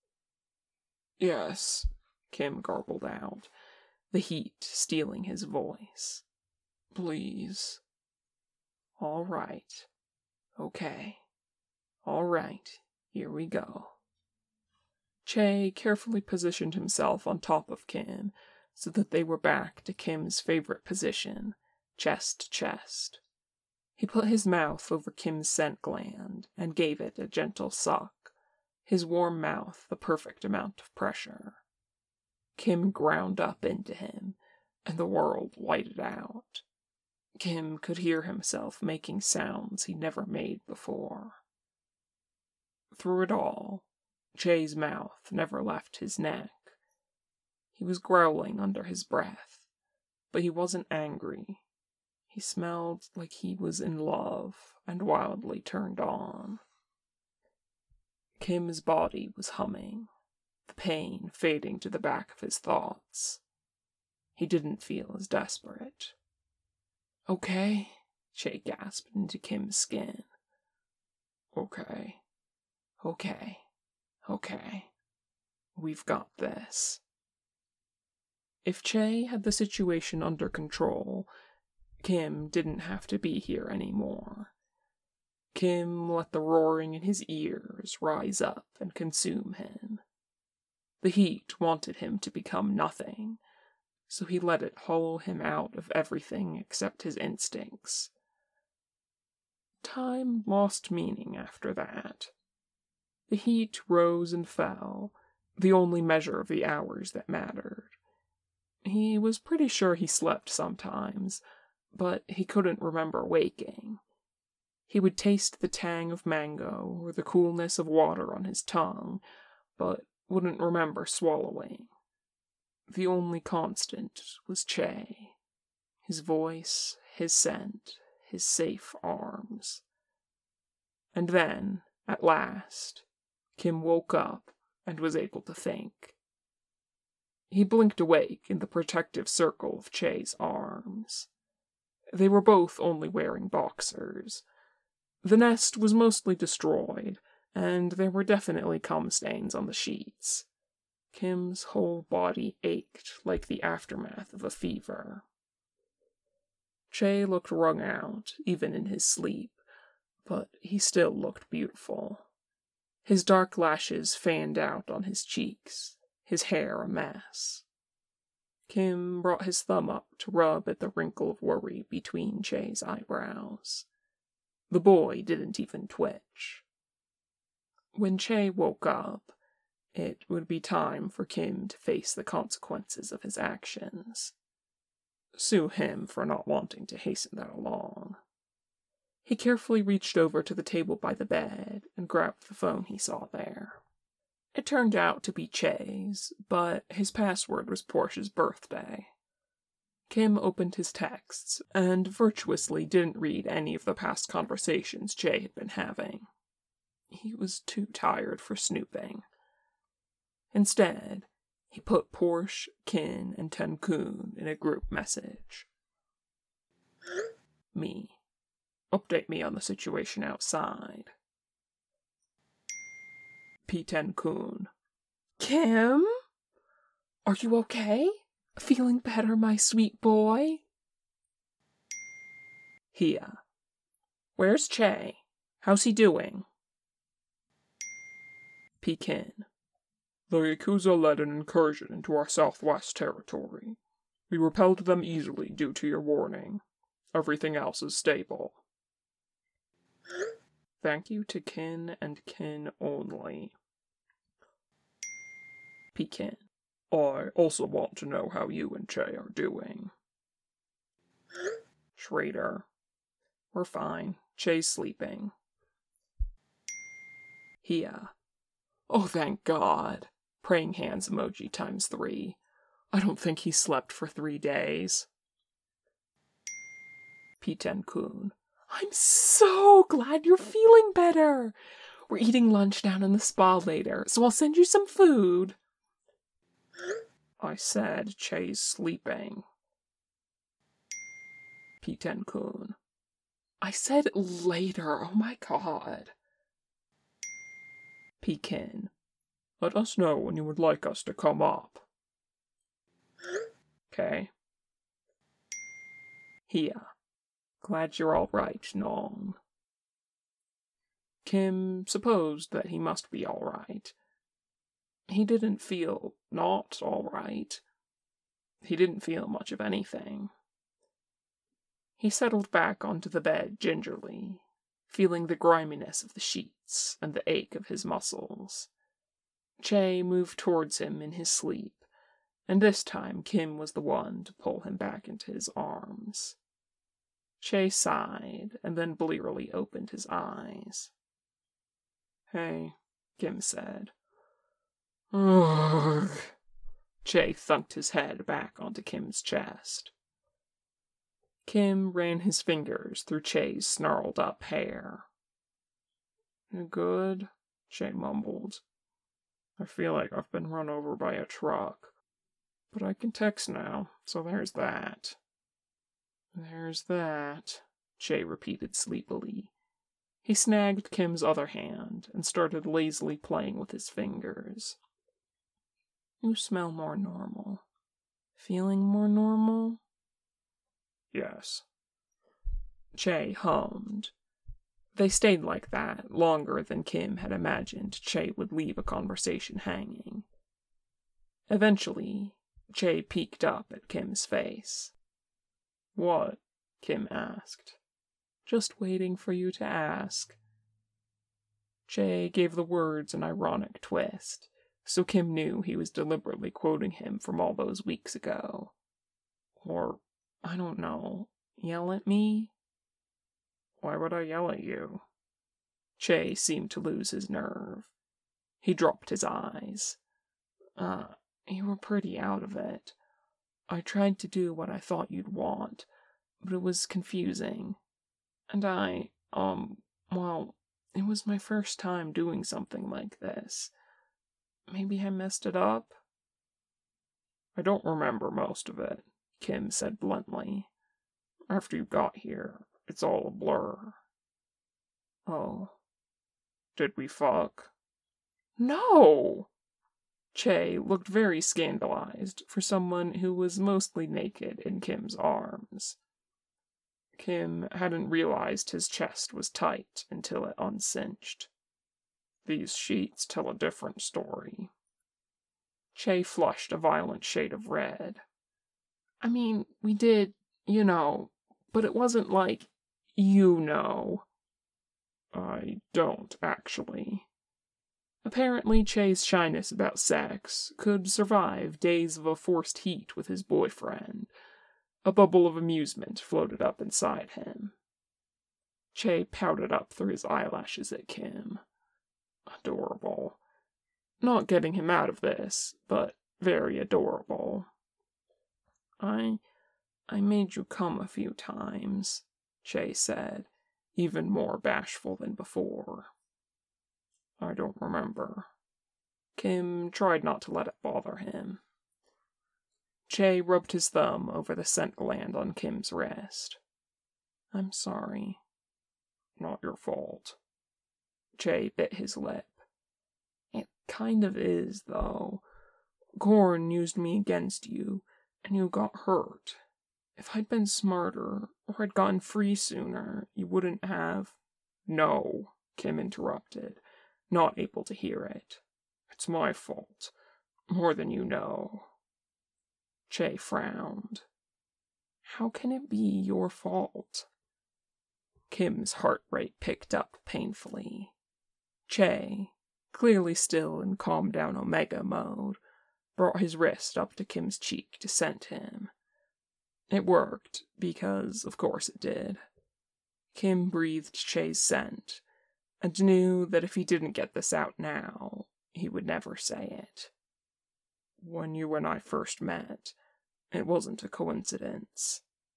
"Yes," Kim garbled out, the heat stealing his voice. "Please." "All right. Okay. All right. Here we go." Che carefully positioned himself on top of Kim so that they were back to Kim's favorite position, chest to chest. He put his mouth over Kim's scent gland and gave it a gentle suck, his warm mouth the perfect amount of pressure. Kim ground up into him, and the world whited out. Kim could hear himself making sounds he never made before. Through it all, Che's mouth never left his neck. He was growling under his breath, but he wasn't angry. He smelled like he was in love and wildly turned on. Kim's body was humming, the pain fading to the back of his thoughts. He didn't feel as desperate. "Okay," Che gasped into Kim's skin. "Okay. Okay. Okay. We've got this." If Che had the situation under control, Kim didn't have to be here anymore. Kim let the roaring in his ears rise up and consume him. The heat wanted him to become nothing, so he let it hollow him out of everything except his instincts. Time lost meaning after that. The heat rose and fell, the only measure of the hours that mattered. He was pretty sure he slept sometimes, but he couldn't remember waking. He would taste the tang of mango or the coolness of water on his tongue, but wouldn't remember swallowing. The only constant was Che, his voice, his scent, his safe arms. And then, at last, Kim woke up and was able to think. He blinked awake in the protective circle of Che's arms. They were both only wearing boxers. The nest was mostly destroyed, and there were definitely cum stains on the sheets. Kim's whole body ached like the aftermath of a fever. Che looked wrung out, even in his sleep, but he still looked beautiful. His dark lashes fanned out on his cheeks, his hair a mess. Kim brought his thumb up to rub at the wrinkle of worry between Che's eyebrows. The boy didn't even twitch. When Che woke up, it would be time for Kim to face the consequences of his actions. Sue him for not wanting to hasten that along. He carefully reached over to the table by the bed and grabbed the phone he saw there. It turned out to be Che's, but his password was Portia's birthday. Kim opened his texts and virtuously didn't read any of the past conversations Che had been having. He was too tired for snooping. Instead, he put Porsche, Kin, and Tenkun in a group message. Me. Update me on the situation outside. P. Tenkun. Kim? Are you okay? Feeling better, my sweet boy? Hia. Where's Che? How's he doing? Pekin. The Yakuza led an incursion into our southwest territory. We repelled them easily due to your warning. Everything else is stable. Thank you to Kin and Kin only. Pekin. I also want to know how you and Che are doing. Schrader. We're fine. Che's sleeping. Hia. Oh, thank God. Praying hands emoji times three. I don't think he slept for three days. P. Tenkun. I'm so glad you're feeling better. We're eating lunch down in the spa later, so I'll send you some food. I said Che's sleeping. P. Tenkun. I said later, oh my God. Pekin. Let us know when you would like us to come up. Okay. Hia. Glad you're all right, Nong. Kim supposed that he must be all right. He didn't feel not all right. He didn't feel much of anything. He settled back onto the bed gingerly, feeling the griminess of the sheets and the ache of his muscles. Che moved towards him in his sleep, and this time Kim was the one to pull him back into his arms. Che sighed, and then blearily opened his eyes. Hey, Kim said. Ugh. Che thunked his head back onto Kim's chest. Kim ran his fingers through Che's snarled-up hair. You good? Che mumbled. I feel like I've been run over by a truck. But I can text now, so there's that. There's that, Che repeated sleepily. He snagged Kim's other hand and started lazily playing with his fingers. You smell more normal. Feeling more normal? Yes. Che hummed. They stayed like that longer than Kim had imagined Che would leave a conversation hanging. Eventually, Che peeked up at Kim's face. What? Kim asked. Just waiting for you to ask. Che gave the words an ironic twist, so Kim knew he was deliberately quoting him from all those weeks ago. Or, I don't know, yell at me? Why would I yell at you? Che seemed to lose his nerve. He dropped his eyes. Uh, you were pretty out of it. I tried to do what I thought you'd want, but it was confusing. And I, um, well, it was my first time doing something like this. maybe I messed it up? I don't remember most of it, Kim said bluntly. After you got here, it's all a blur. Oh. Did we fuck? No! Che looked very scandalized for someone who was mostly naked in Kim's arms. Kim hadn't realized his chest was tight until it uncinched. These sheets tell a different story. Che flushed a violent shade of red. I mean, we did, you know, but it wasn't like, you know. I don't, actually. Apparently, Che's shyness about sex could survive days of a forced heat with his boyfriend. A bubble of amusement floated up inside him. Che pouted up through his eyelashes at Kim. Adorable. Not getting him out of this, but very adorable. I... I made you come a few times, Che said, even more bashful than before. I don't remember. Kim tried not to let it bother him. Che rubbed his thumb over the scent gland on Kim's wrist. I'm sorry. Not your fault. Che bit his lip. It kind of is, though. Gorn used me against you, and you got hurt. If I'd been smarter, or had gotten free sooner, you wouldn't have... No, Kim interrupted, not able to hear it. It's my fault. More than you know. Che frowned. How can it be your fault? Kim's heart rate picked up painfully. Che, clearly still in calm down Omega mode, brought his wrist up to Kim's cheek to scent him. It worked, because of course it did. Kim breathed Che's scent, and knew that if he didn't get this out now, he would never say it. When you and I first met, it wasn't a coincidence.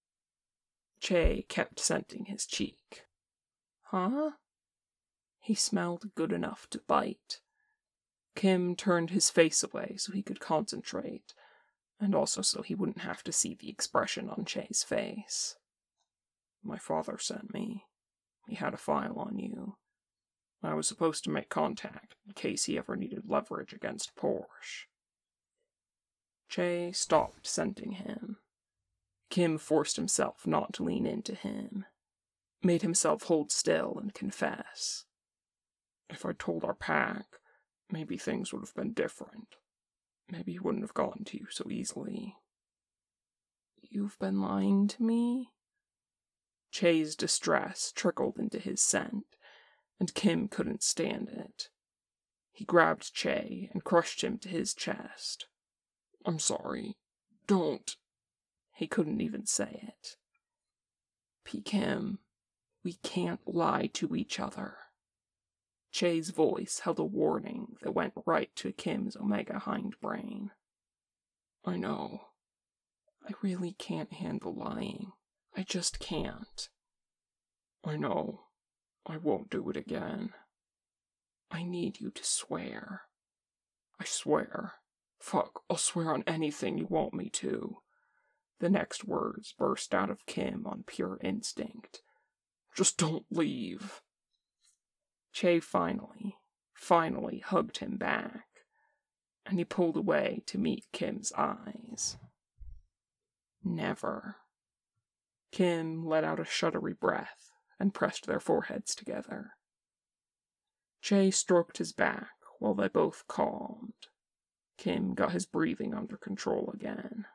Che kept scenting his cheek. Huh? He smelled good enough to bite. Kim turned his face away so he could concentrate, and also so he wouldn't have to see the expression on Che's face. My father sent me. He had a file on you. I was supposed to make contact in case he ever needed leverage against Porsche. Che stopped scenting him. Kim forced himself not to lean into him, made himself hold still and confess. If I'd told our pack, maybe things would have been different. Maybe he wouldn't have gotten to you so easily. You've been lying to me? Che's distress trickled into his scent, and Kim couldn't stand it. He grabbed Che and crushed him to his chest. I'm sorry. Don't. He couldn't even say it. P. Kim, we can't lie to each other. Che's voice held a warning that went right to Kim's Omega hindbrain. I know. I really can't handle lying. I just can't. I know. I won't do it again. I need you to swear. I swear. Fuck, I'll swear on anything you want me to. The next words burst out of Kim on pure instinct. Just don't leave. Che finally, finally hugged him back, and he pulled away to meet Kim's eyes. Never. Kim let out a shuddery breath and pressed their foreheads together. Che stroked his back while they both calmed. Kim got his breathing under control again.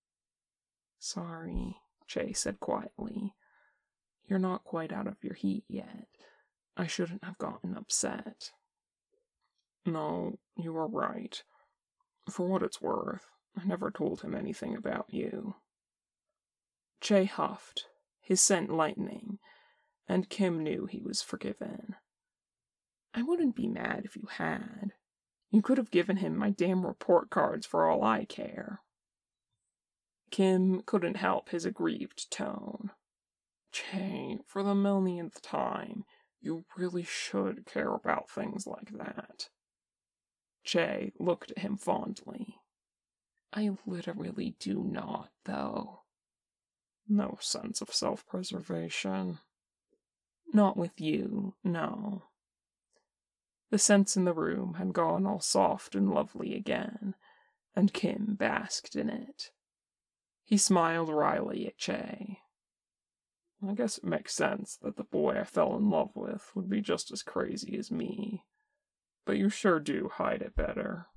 Sorry, Che said quietly. You're not quite out of your heat yet. I shouldn't have gotten upset. No, you are right. For what it's worth, I never told him anything about you. Che huffed, his scent lightening, and Kim knew he was forgiven. I wouldn't be mad if you had. You could have given him my damn report cards for all I care. Kim couldn't help his aggrieved tone. Che, for the millionth time, you really should care about things like that. Che looked at him fondly. I literally do not, though. No sense of self-preservation. Not with you, no. The scents in the room had gone all soft and lovely again, and Kim basked in it. He smiled wryly at Che. I guess it makes sense that the boy I fell in love with would be just as crazy as me, but you sure do hide it better.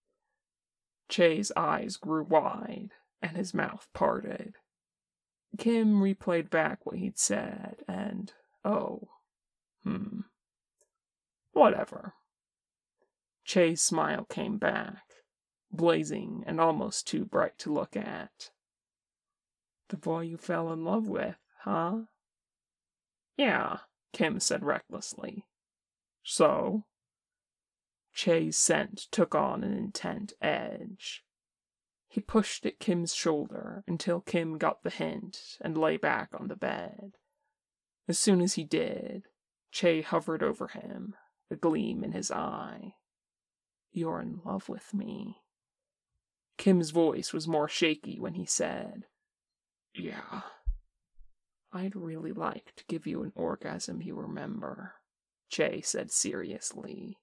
Che's eyes grew wide, and his mouth parted. Kim replayed back what he'd said, and, oh, hmm, whatever. Che's smile came back, blazing and almost too bright to look at. The boy you fell in love with, huh? Yeah, Kim said recklessly. So? Che's scent took on an intent edge. He pushed at Kim's shoulder until Kim got the hint and lay back on the bed. As soon as he did, Che hovered over him, a gleam in his eye. You're in love with me. Kim's voice was more shaky when he said, Yeah. I'd really like to give you an orgasm you remember, Che said seriously.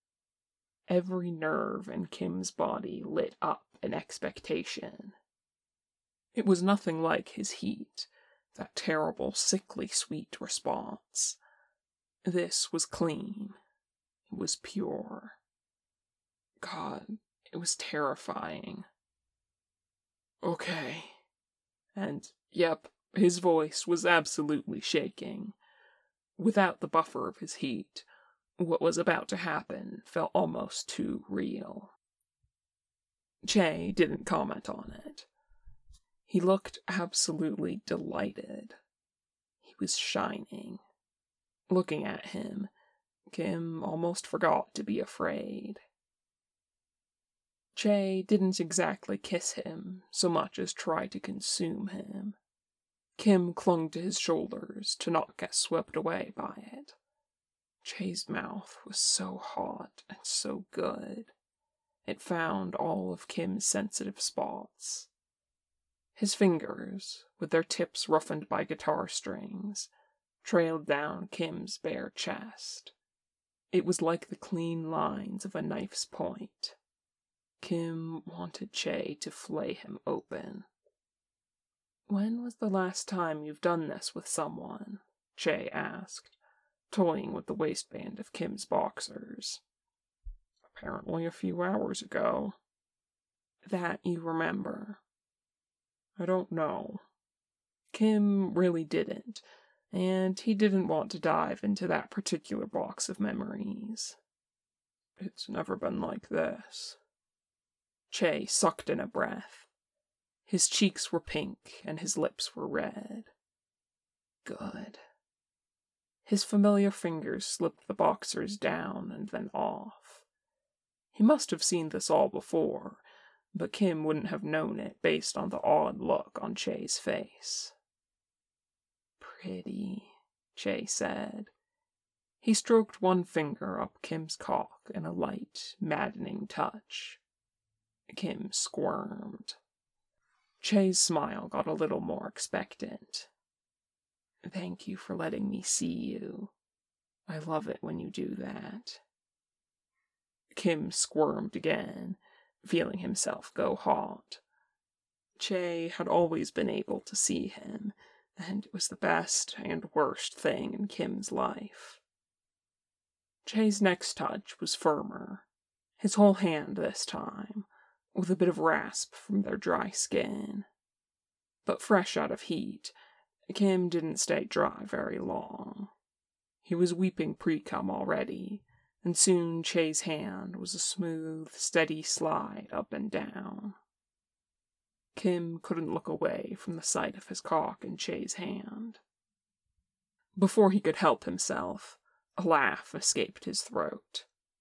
Every nerve in Kim's body lit up in expectation. It was nothing like his heat, that terrible, sickly sweet response. This was clean. It was pure. God, it was terrifying. Okay. And, yep, his voice was absolutely shaking. Without the buffer of his heat, what was about to happen felt almost too real. Che didn't comment on it. He looked absolutely delighted. He was shining. Looking at him, Kim almost forgot to be afraid. Che didn't exactly kiss him so much as try to consume him. Kim clung to his shoulders to not get swept away by it. Che's mouth was so hot and so good. It found all of Kim's sensitive spots. His fingers, with their tips roughened by guitar strings, trailed down Kim's bare chest. It was like the clean lines of a knife's point. Kim wanted Che to flay him open. When was the last time you've done this with someone? Che asked, toying with the waistband of Kim's boxers. Apparently a few hours ago. That you remember? I don't know. Kim really didn't, and he didn't want to dive into that particular box of memories. It's never been like this. Che sucked in a breath. His cheeks were pink and his lips were red. Good. His familiar fingers slipped the boxers down and then off. He must have seen this all before, but Kim wouldn't have known it based on the awed look on Che's face. Pretty, Che said. He stroked one finger up Kim's cock in a light, maddening touch. Kim squirmed. Che's smile got a little more expectant. Thank you for letting me see you. I love it when you do that. Kim squirmed again, feeling himself go hot. Che had always been able to see him, and it was the best and worst thing in Kim's life. Che's next touch was firmer, his whole hand this time, with a bit of rasp from their dry skin. But fresh out of heat, Kim didn't stay dry very long. He was weeping pre-cum already, and soon Che's hand was a smooth, steady slide up and down. Kim couldn't look away from the sight of his cock in Che's hand. Before he could help himself, a laugh escaped his throat.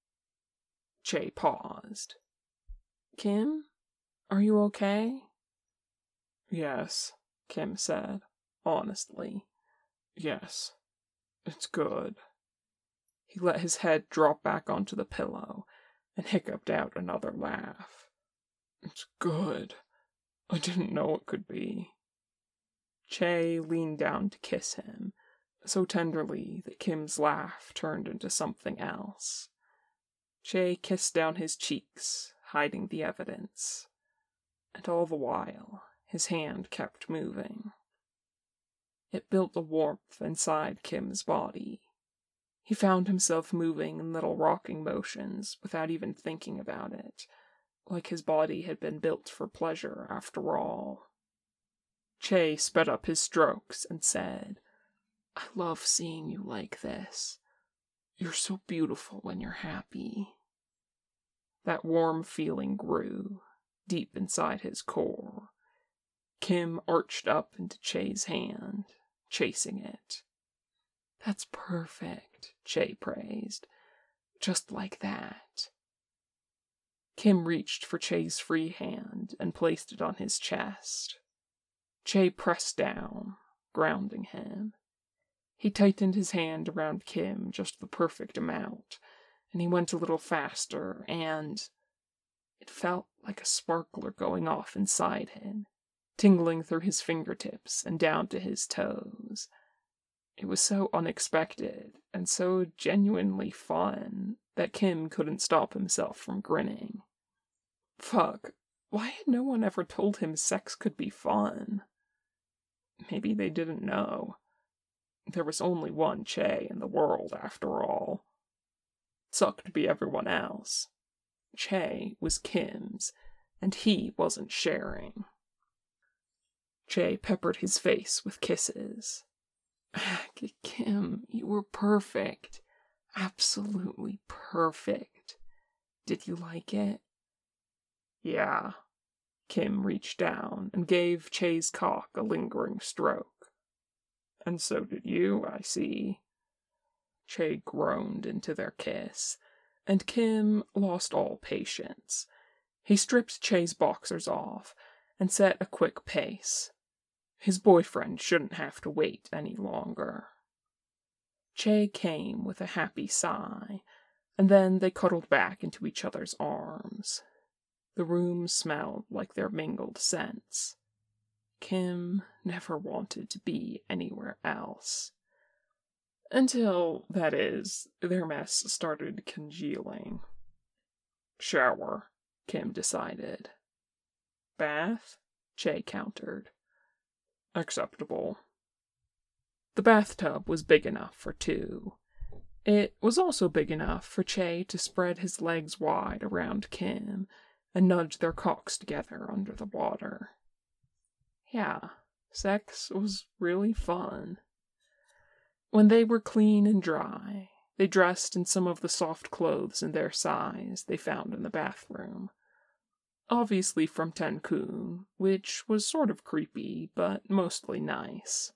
Che paused. Kim? Are you okay? Yes, Kim said, honestly. Yes, it's good. He let his head drop back onto the pillow and hiccuped out another laugh. It's good. I didn't know it could be. Che leaned down to kiss him, so tenderly that Kim's laugh turned into something else. Che kissed down his cheeks, hiding the evidence, and all the while his hand kept moving. It built a warmth inside Kim's body. He found himself moving in little rocking motions without even thinking about it, like his body had been built for pleasure after all. Che sped up his strokes and said, I love seeing you like this. You're so beautiful when you're happy. That warm feeling grew, deep inside his core. Kim arched up into Che's hand, chasing it. That's perfect, Che praised. Just like that. Kim reached for Che's free hand and placed it on his chest. Che pressed down, grounding him. He tightened his hand around Kim just the perfect amount, and he went a little faster, and it felt like a sparkler going off inside him, tingling through his fingertips and down to his toes. It was so unexpected and so genuinely fun that Kim couldn't stop himself from grinning. Fuck, why had no one ever told him sex could be fun? Maybe they didn't know. There was only one Che in the world, after all. It sucked to be everyone else. Che was Kim's, and he wasn't sharing. Che peppered his face with kisses. Kim, you were perfect. Absolutely perfect. Did you like it? Yeah. Kim reached down and gave Che's cock a lingering stroke. And so did you, I see. Che groaned into their kiss, and Kim lost all patience. He stripped Che's boxers off and set a quick pace. His boyfriend shouldn't have to wait any longer. Che came with a happy sigh, and then they cuddled back into each other's arms. The room smelled like their mingled scents. Kim never wanted to be anywhere else. Until, that is, their mess started congealing. Shower, Kim decided. Bath? Che countered. Acceptable. The bathtub was big enough for two. It was also big enough for Che to spread his legs wide around Kim and nudge their cocks together under the water. Yeah, sex was really fun. When they were clean and dry, they dressed in some of the soft clothes in their size they found in the bathroom. Obviously from Tenkun, which was sort of creepy, but mostly nice.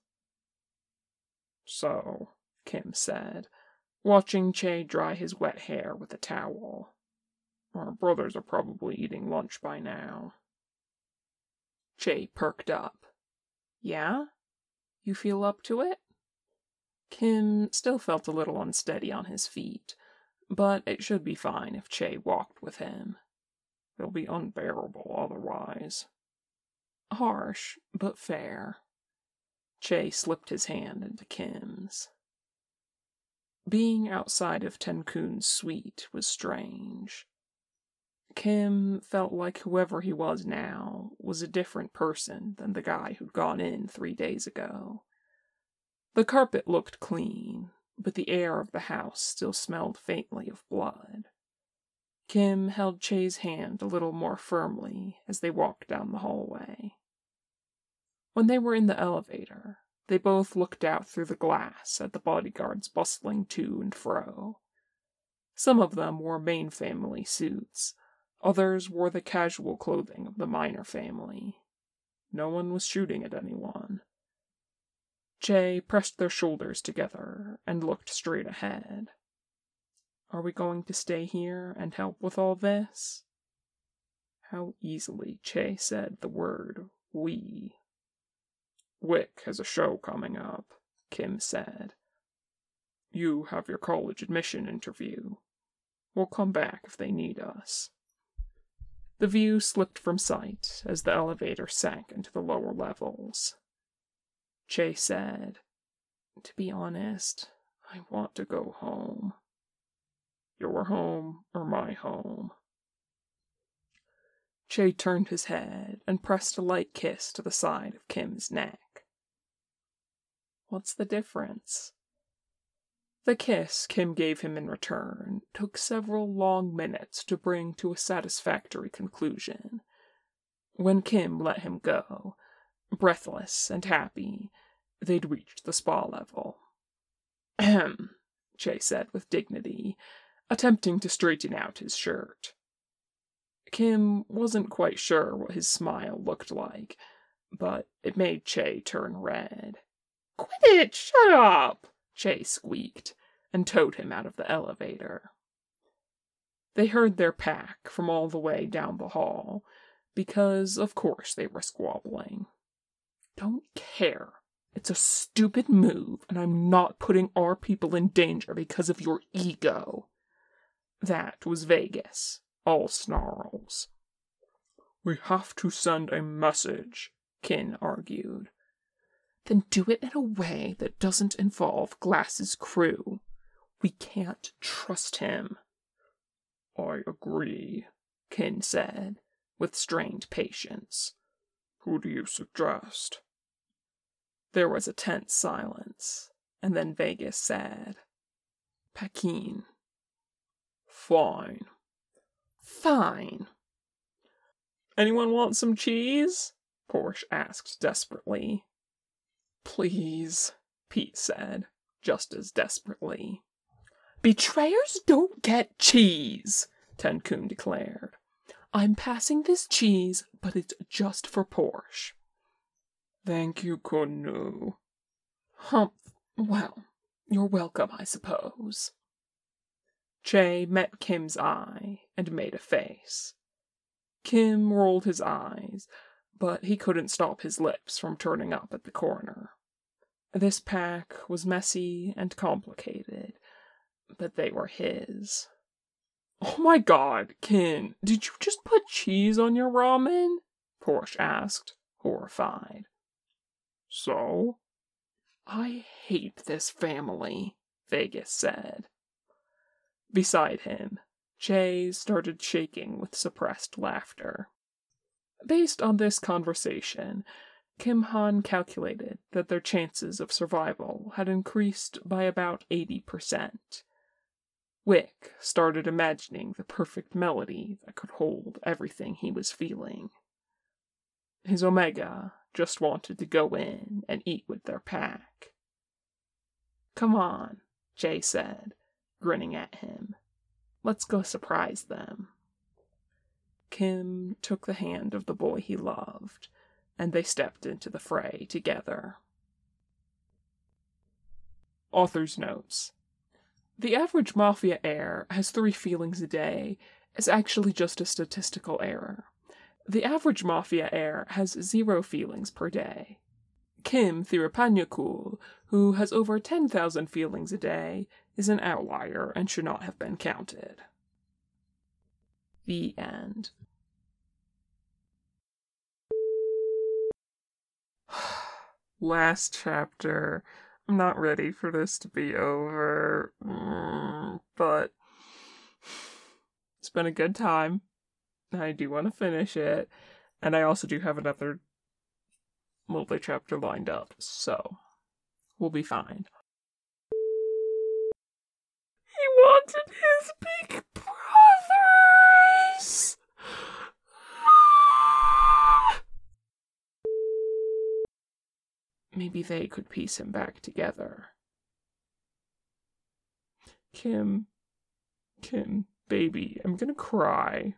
So, Kim said, watching Che dry his wet hair with a towel. Our brothers are probably eating lunch by now. Che perked up. Yeah? You feel up to it? Kim still felt a little unsteady on his feet, but it should be fine if Che walked with him. They'll be unbearable otherwise. Harsh, but fair. Che slipped his hand into Kim's. Being outside of Tenkun's suite was strange. Kim felt like whoever he was now was a different person than the guy who'd gone in three days ago. The carpet looked clean, but the air of the house still smelled faintly of blood. Kim held Che's hand a little more firmly as they walked down the hallway. When they were in the elevator, they both looked out through the glass at the bodyguards bustling to and fro. Some of them wore main family suits. Others wore the casual clothing of the minor family. No one was shooting at anyone. Che pressed their shoulders together and looked straight ahead. Are we going to stay here and help with all this? How easily Che said the word we. Wick has a show coming up, Kim said. You have your college admission interview. We'll come back if they need us. The view slipped from sight as the elevator sank into the lower levels. Che said, "To be honest, I want to go home." "Your home or my home?" Che turned his head and pressed a light kiss to the side of Kim's neck. "What's the difference?" The kiss Kim gave him in return took several long minutes to bring to a satisfactory conclusion. When Kim let him go, breathless and happy, they'd reached the spa level. "Ahem," Che said with dignity, attempting to straighten out his shirt. Kim wasn't quite sure what his smile looked like, but it made Che turn red. "Quit it! Shut up!" Che squeaked, and towed him out of the elevator. They heard their pack from all the way down the hall, because of course they were squabbling. "Don't care. It's a stupid move, and I'm not putting our people in danger because of your ego." That was Vegas, all snarls. "We have to send a message," Kin argued. "Then do it in a way that doesn't involve Glass's crew. We can't trust him." "I agree," Kin said, with strained patience. "Who do you suggest?" There was a tense silence, and then Vegas said, "Paquin." "Fine." "Fine." "Anyone want some cheese?" Porsche asked desperately. "Please," Pete said, just as desperately. "Betrayers don't get cheese," Tenkun declared. "I'm passing this cheese, but it's just for Porsche." "Thank you, Konu." "Humph. Well, you're welcome, I suppose." Che met Kim's eye and made a face. Kim rolled his eyes, but he couldn't stop his lips from turning up at the corner. This pack was messy and complicated, but they were his. "Oh my god, Kin, did you just put cheese on your ramen?" Porsche asked, horrified. "So?" "I hate this family," Vegas said. Beside him, Che started shaking with suppressed laughter. Based on this conversation, Kim Han calculated that their chances of survival had increased by about eighty percent. Wick started imagining the perfect melody that could hold everything he was feeling. His Omega just wanted to go in and eat with their pack. "Come on," Jay said, grinning at him. "Let's go surprise them." Kim took the hand of the boy he loved, and they stepped into the fray together. Author's notes. The average Mafia heir has three feelings a day is actually just a statistical error. The average Mafia heir has zero feelings per day. Kim Thirupanyakul, who has over ten thousand feelings a day, is an outlier and should not have been counted. The end. Last chapter. I'm not ready for this to be over, mm, but it's been a good time. I do want to finish it, and I also do have another multi-chapter lined up, so we'll be fine. He wanted his big brothers! Maybe they could piece him back together. Kim, Kim, baby, I'm gonna cry.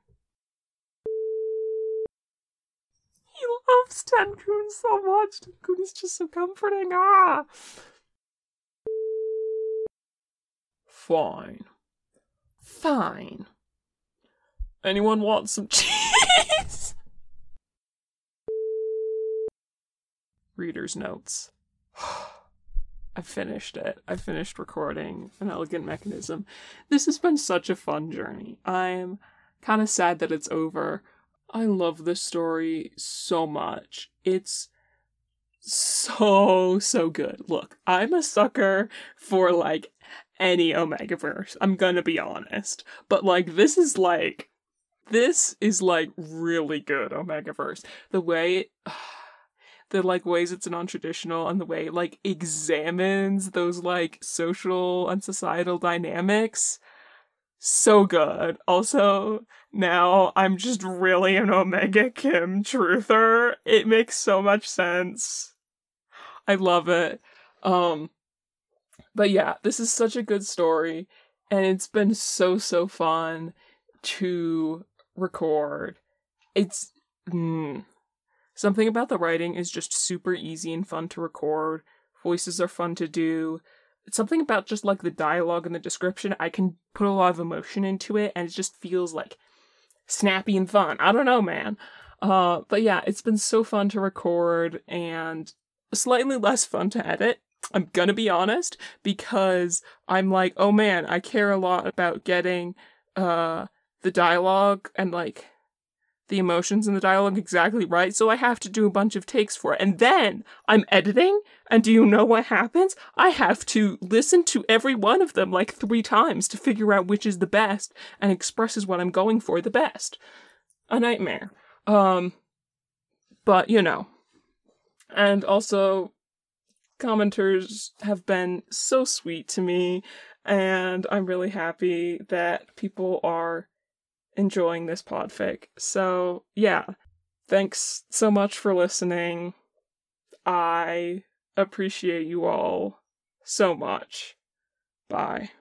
He loves Tenkun so much. Tenkun is just so comforting. Ah! Fine. Fine. Anyone want some cheese? Reader's notes. I finished it. I finished recording An Elegant Mechanism. This has been such a fun journey. I'm kind of sad that it's over. I love this story so much. It's so, so good. Look, I'm a sucker for, like, any Omegaverse. I'm gonna be honest. But, like, this is, like, this is, like, really good Omegaverse. The way, the, like, ways it's non-traditional and the way it, like, examines those, like, social and societal dynamics. So good. Also, now I'm just really an Omega Kim truther. It makes so much sense. I love it. Um, but yeah, this is such a good story, and it's been so, so fun to record. It's, mm, something about the writing is just super easy and fun to record. Voices are fun to do. It's something about just, like, the dialogue and the description. I can put a lot of emotion into it, and it just feels, like, snappy and fun. I don't know, man. Uh, but yeah, it's been so fun to record, and slightly less fun to edit. I'm gonna be honest, because I'm like, oh man, I care a lot about getting, uh, the dialogue and, like, the emotions in the dialogue exactly right, so I have to do a bunch of takes for it. And then I'm editing, and do you know what happens? I have to listen to every one of them like three times to figure out which is the best and expresses what I'm going for the best. A nightmare. Um, but, you know. And also, commenters have been so sweet to me, and I'm really happy that people are enjoying this podfic. So, yeah. Thanks so much for listening. I appreciate you all so much. Bye.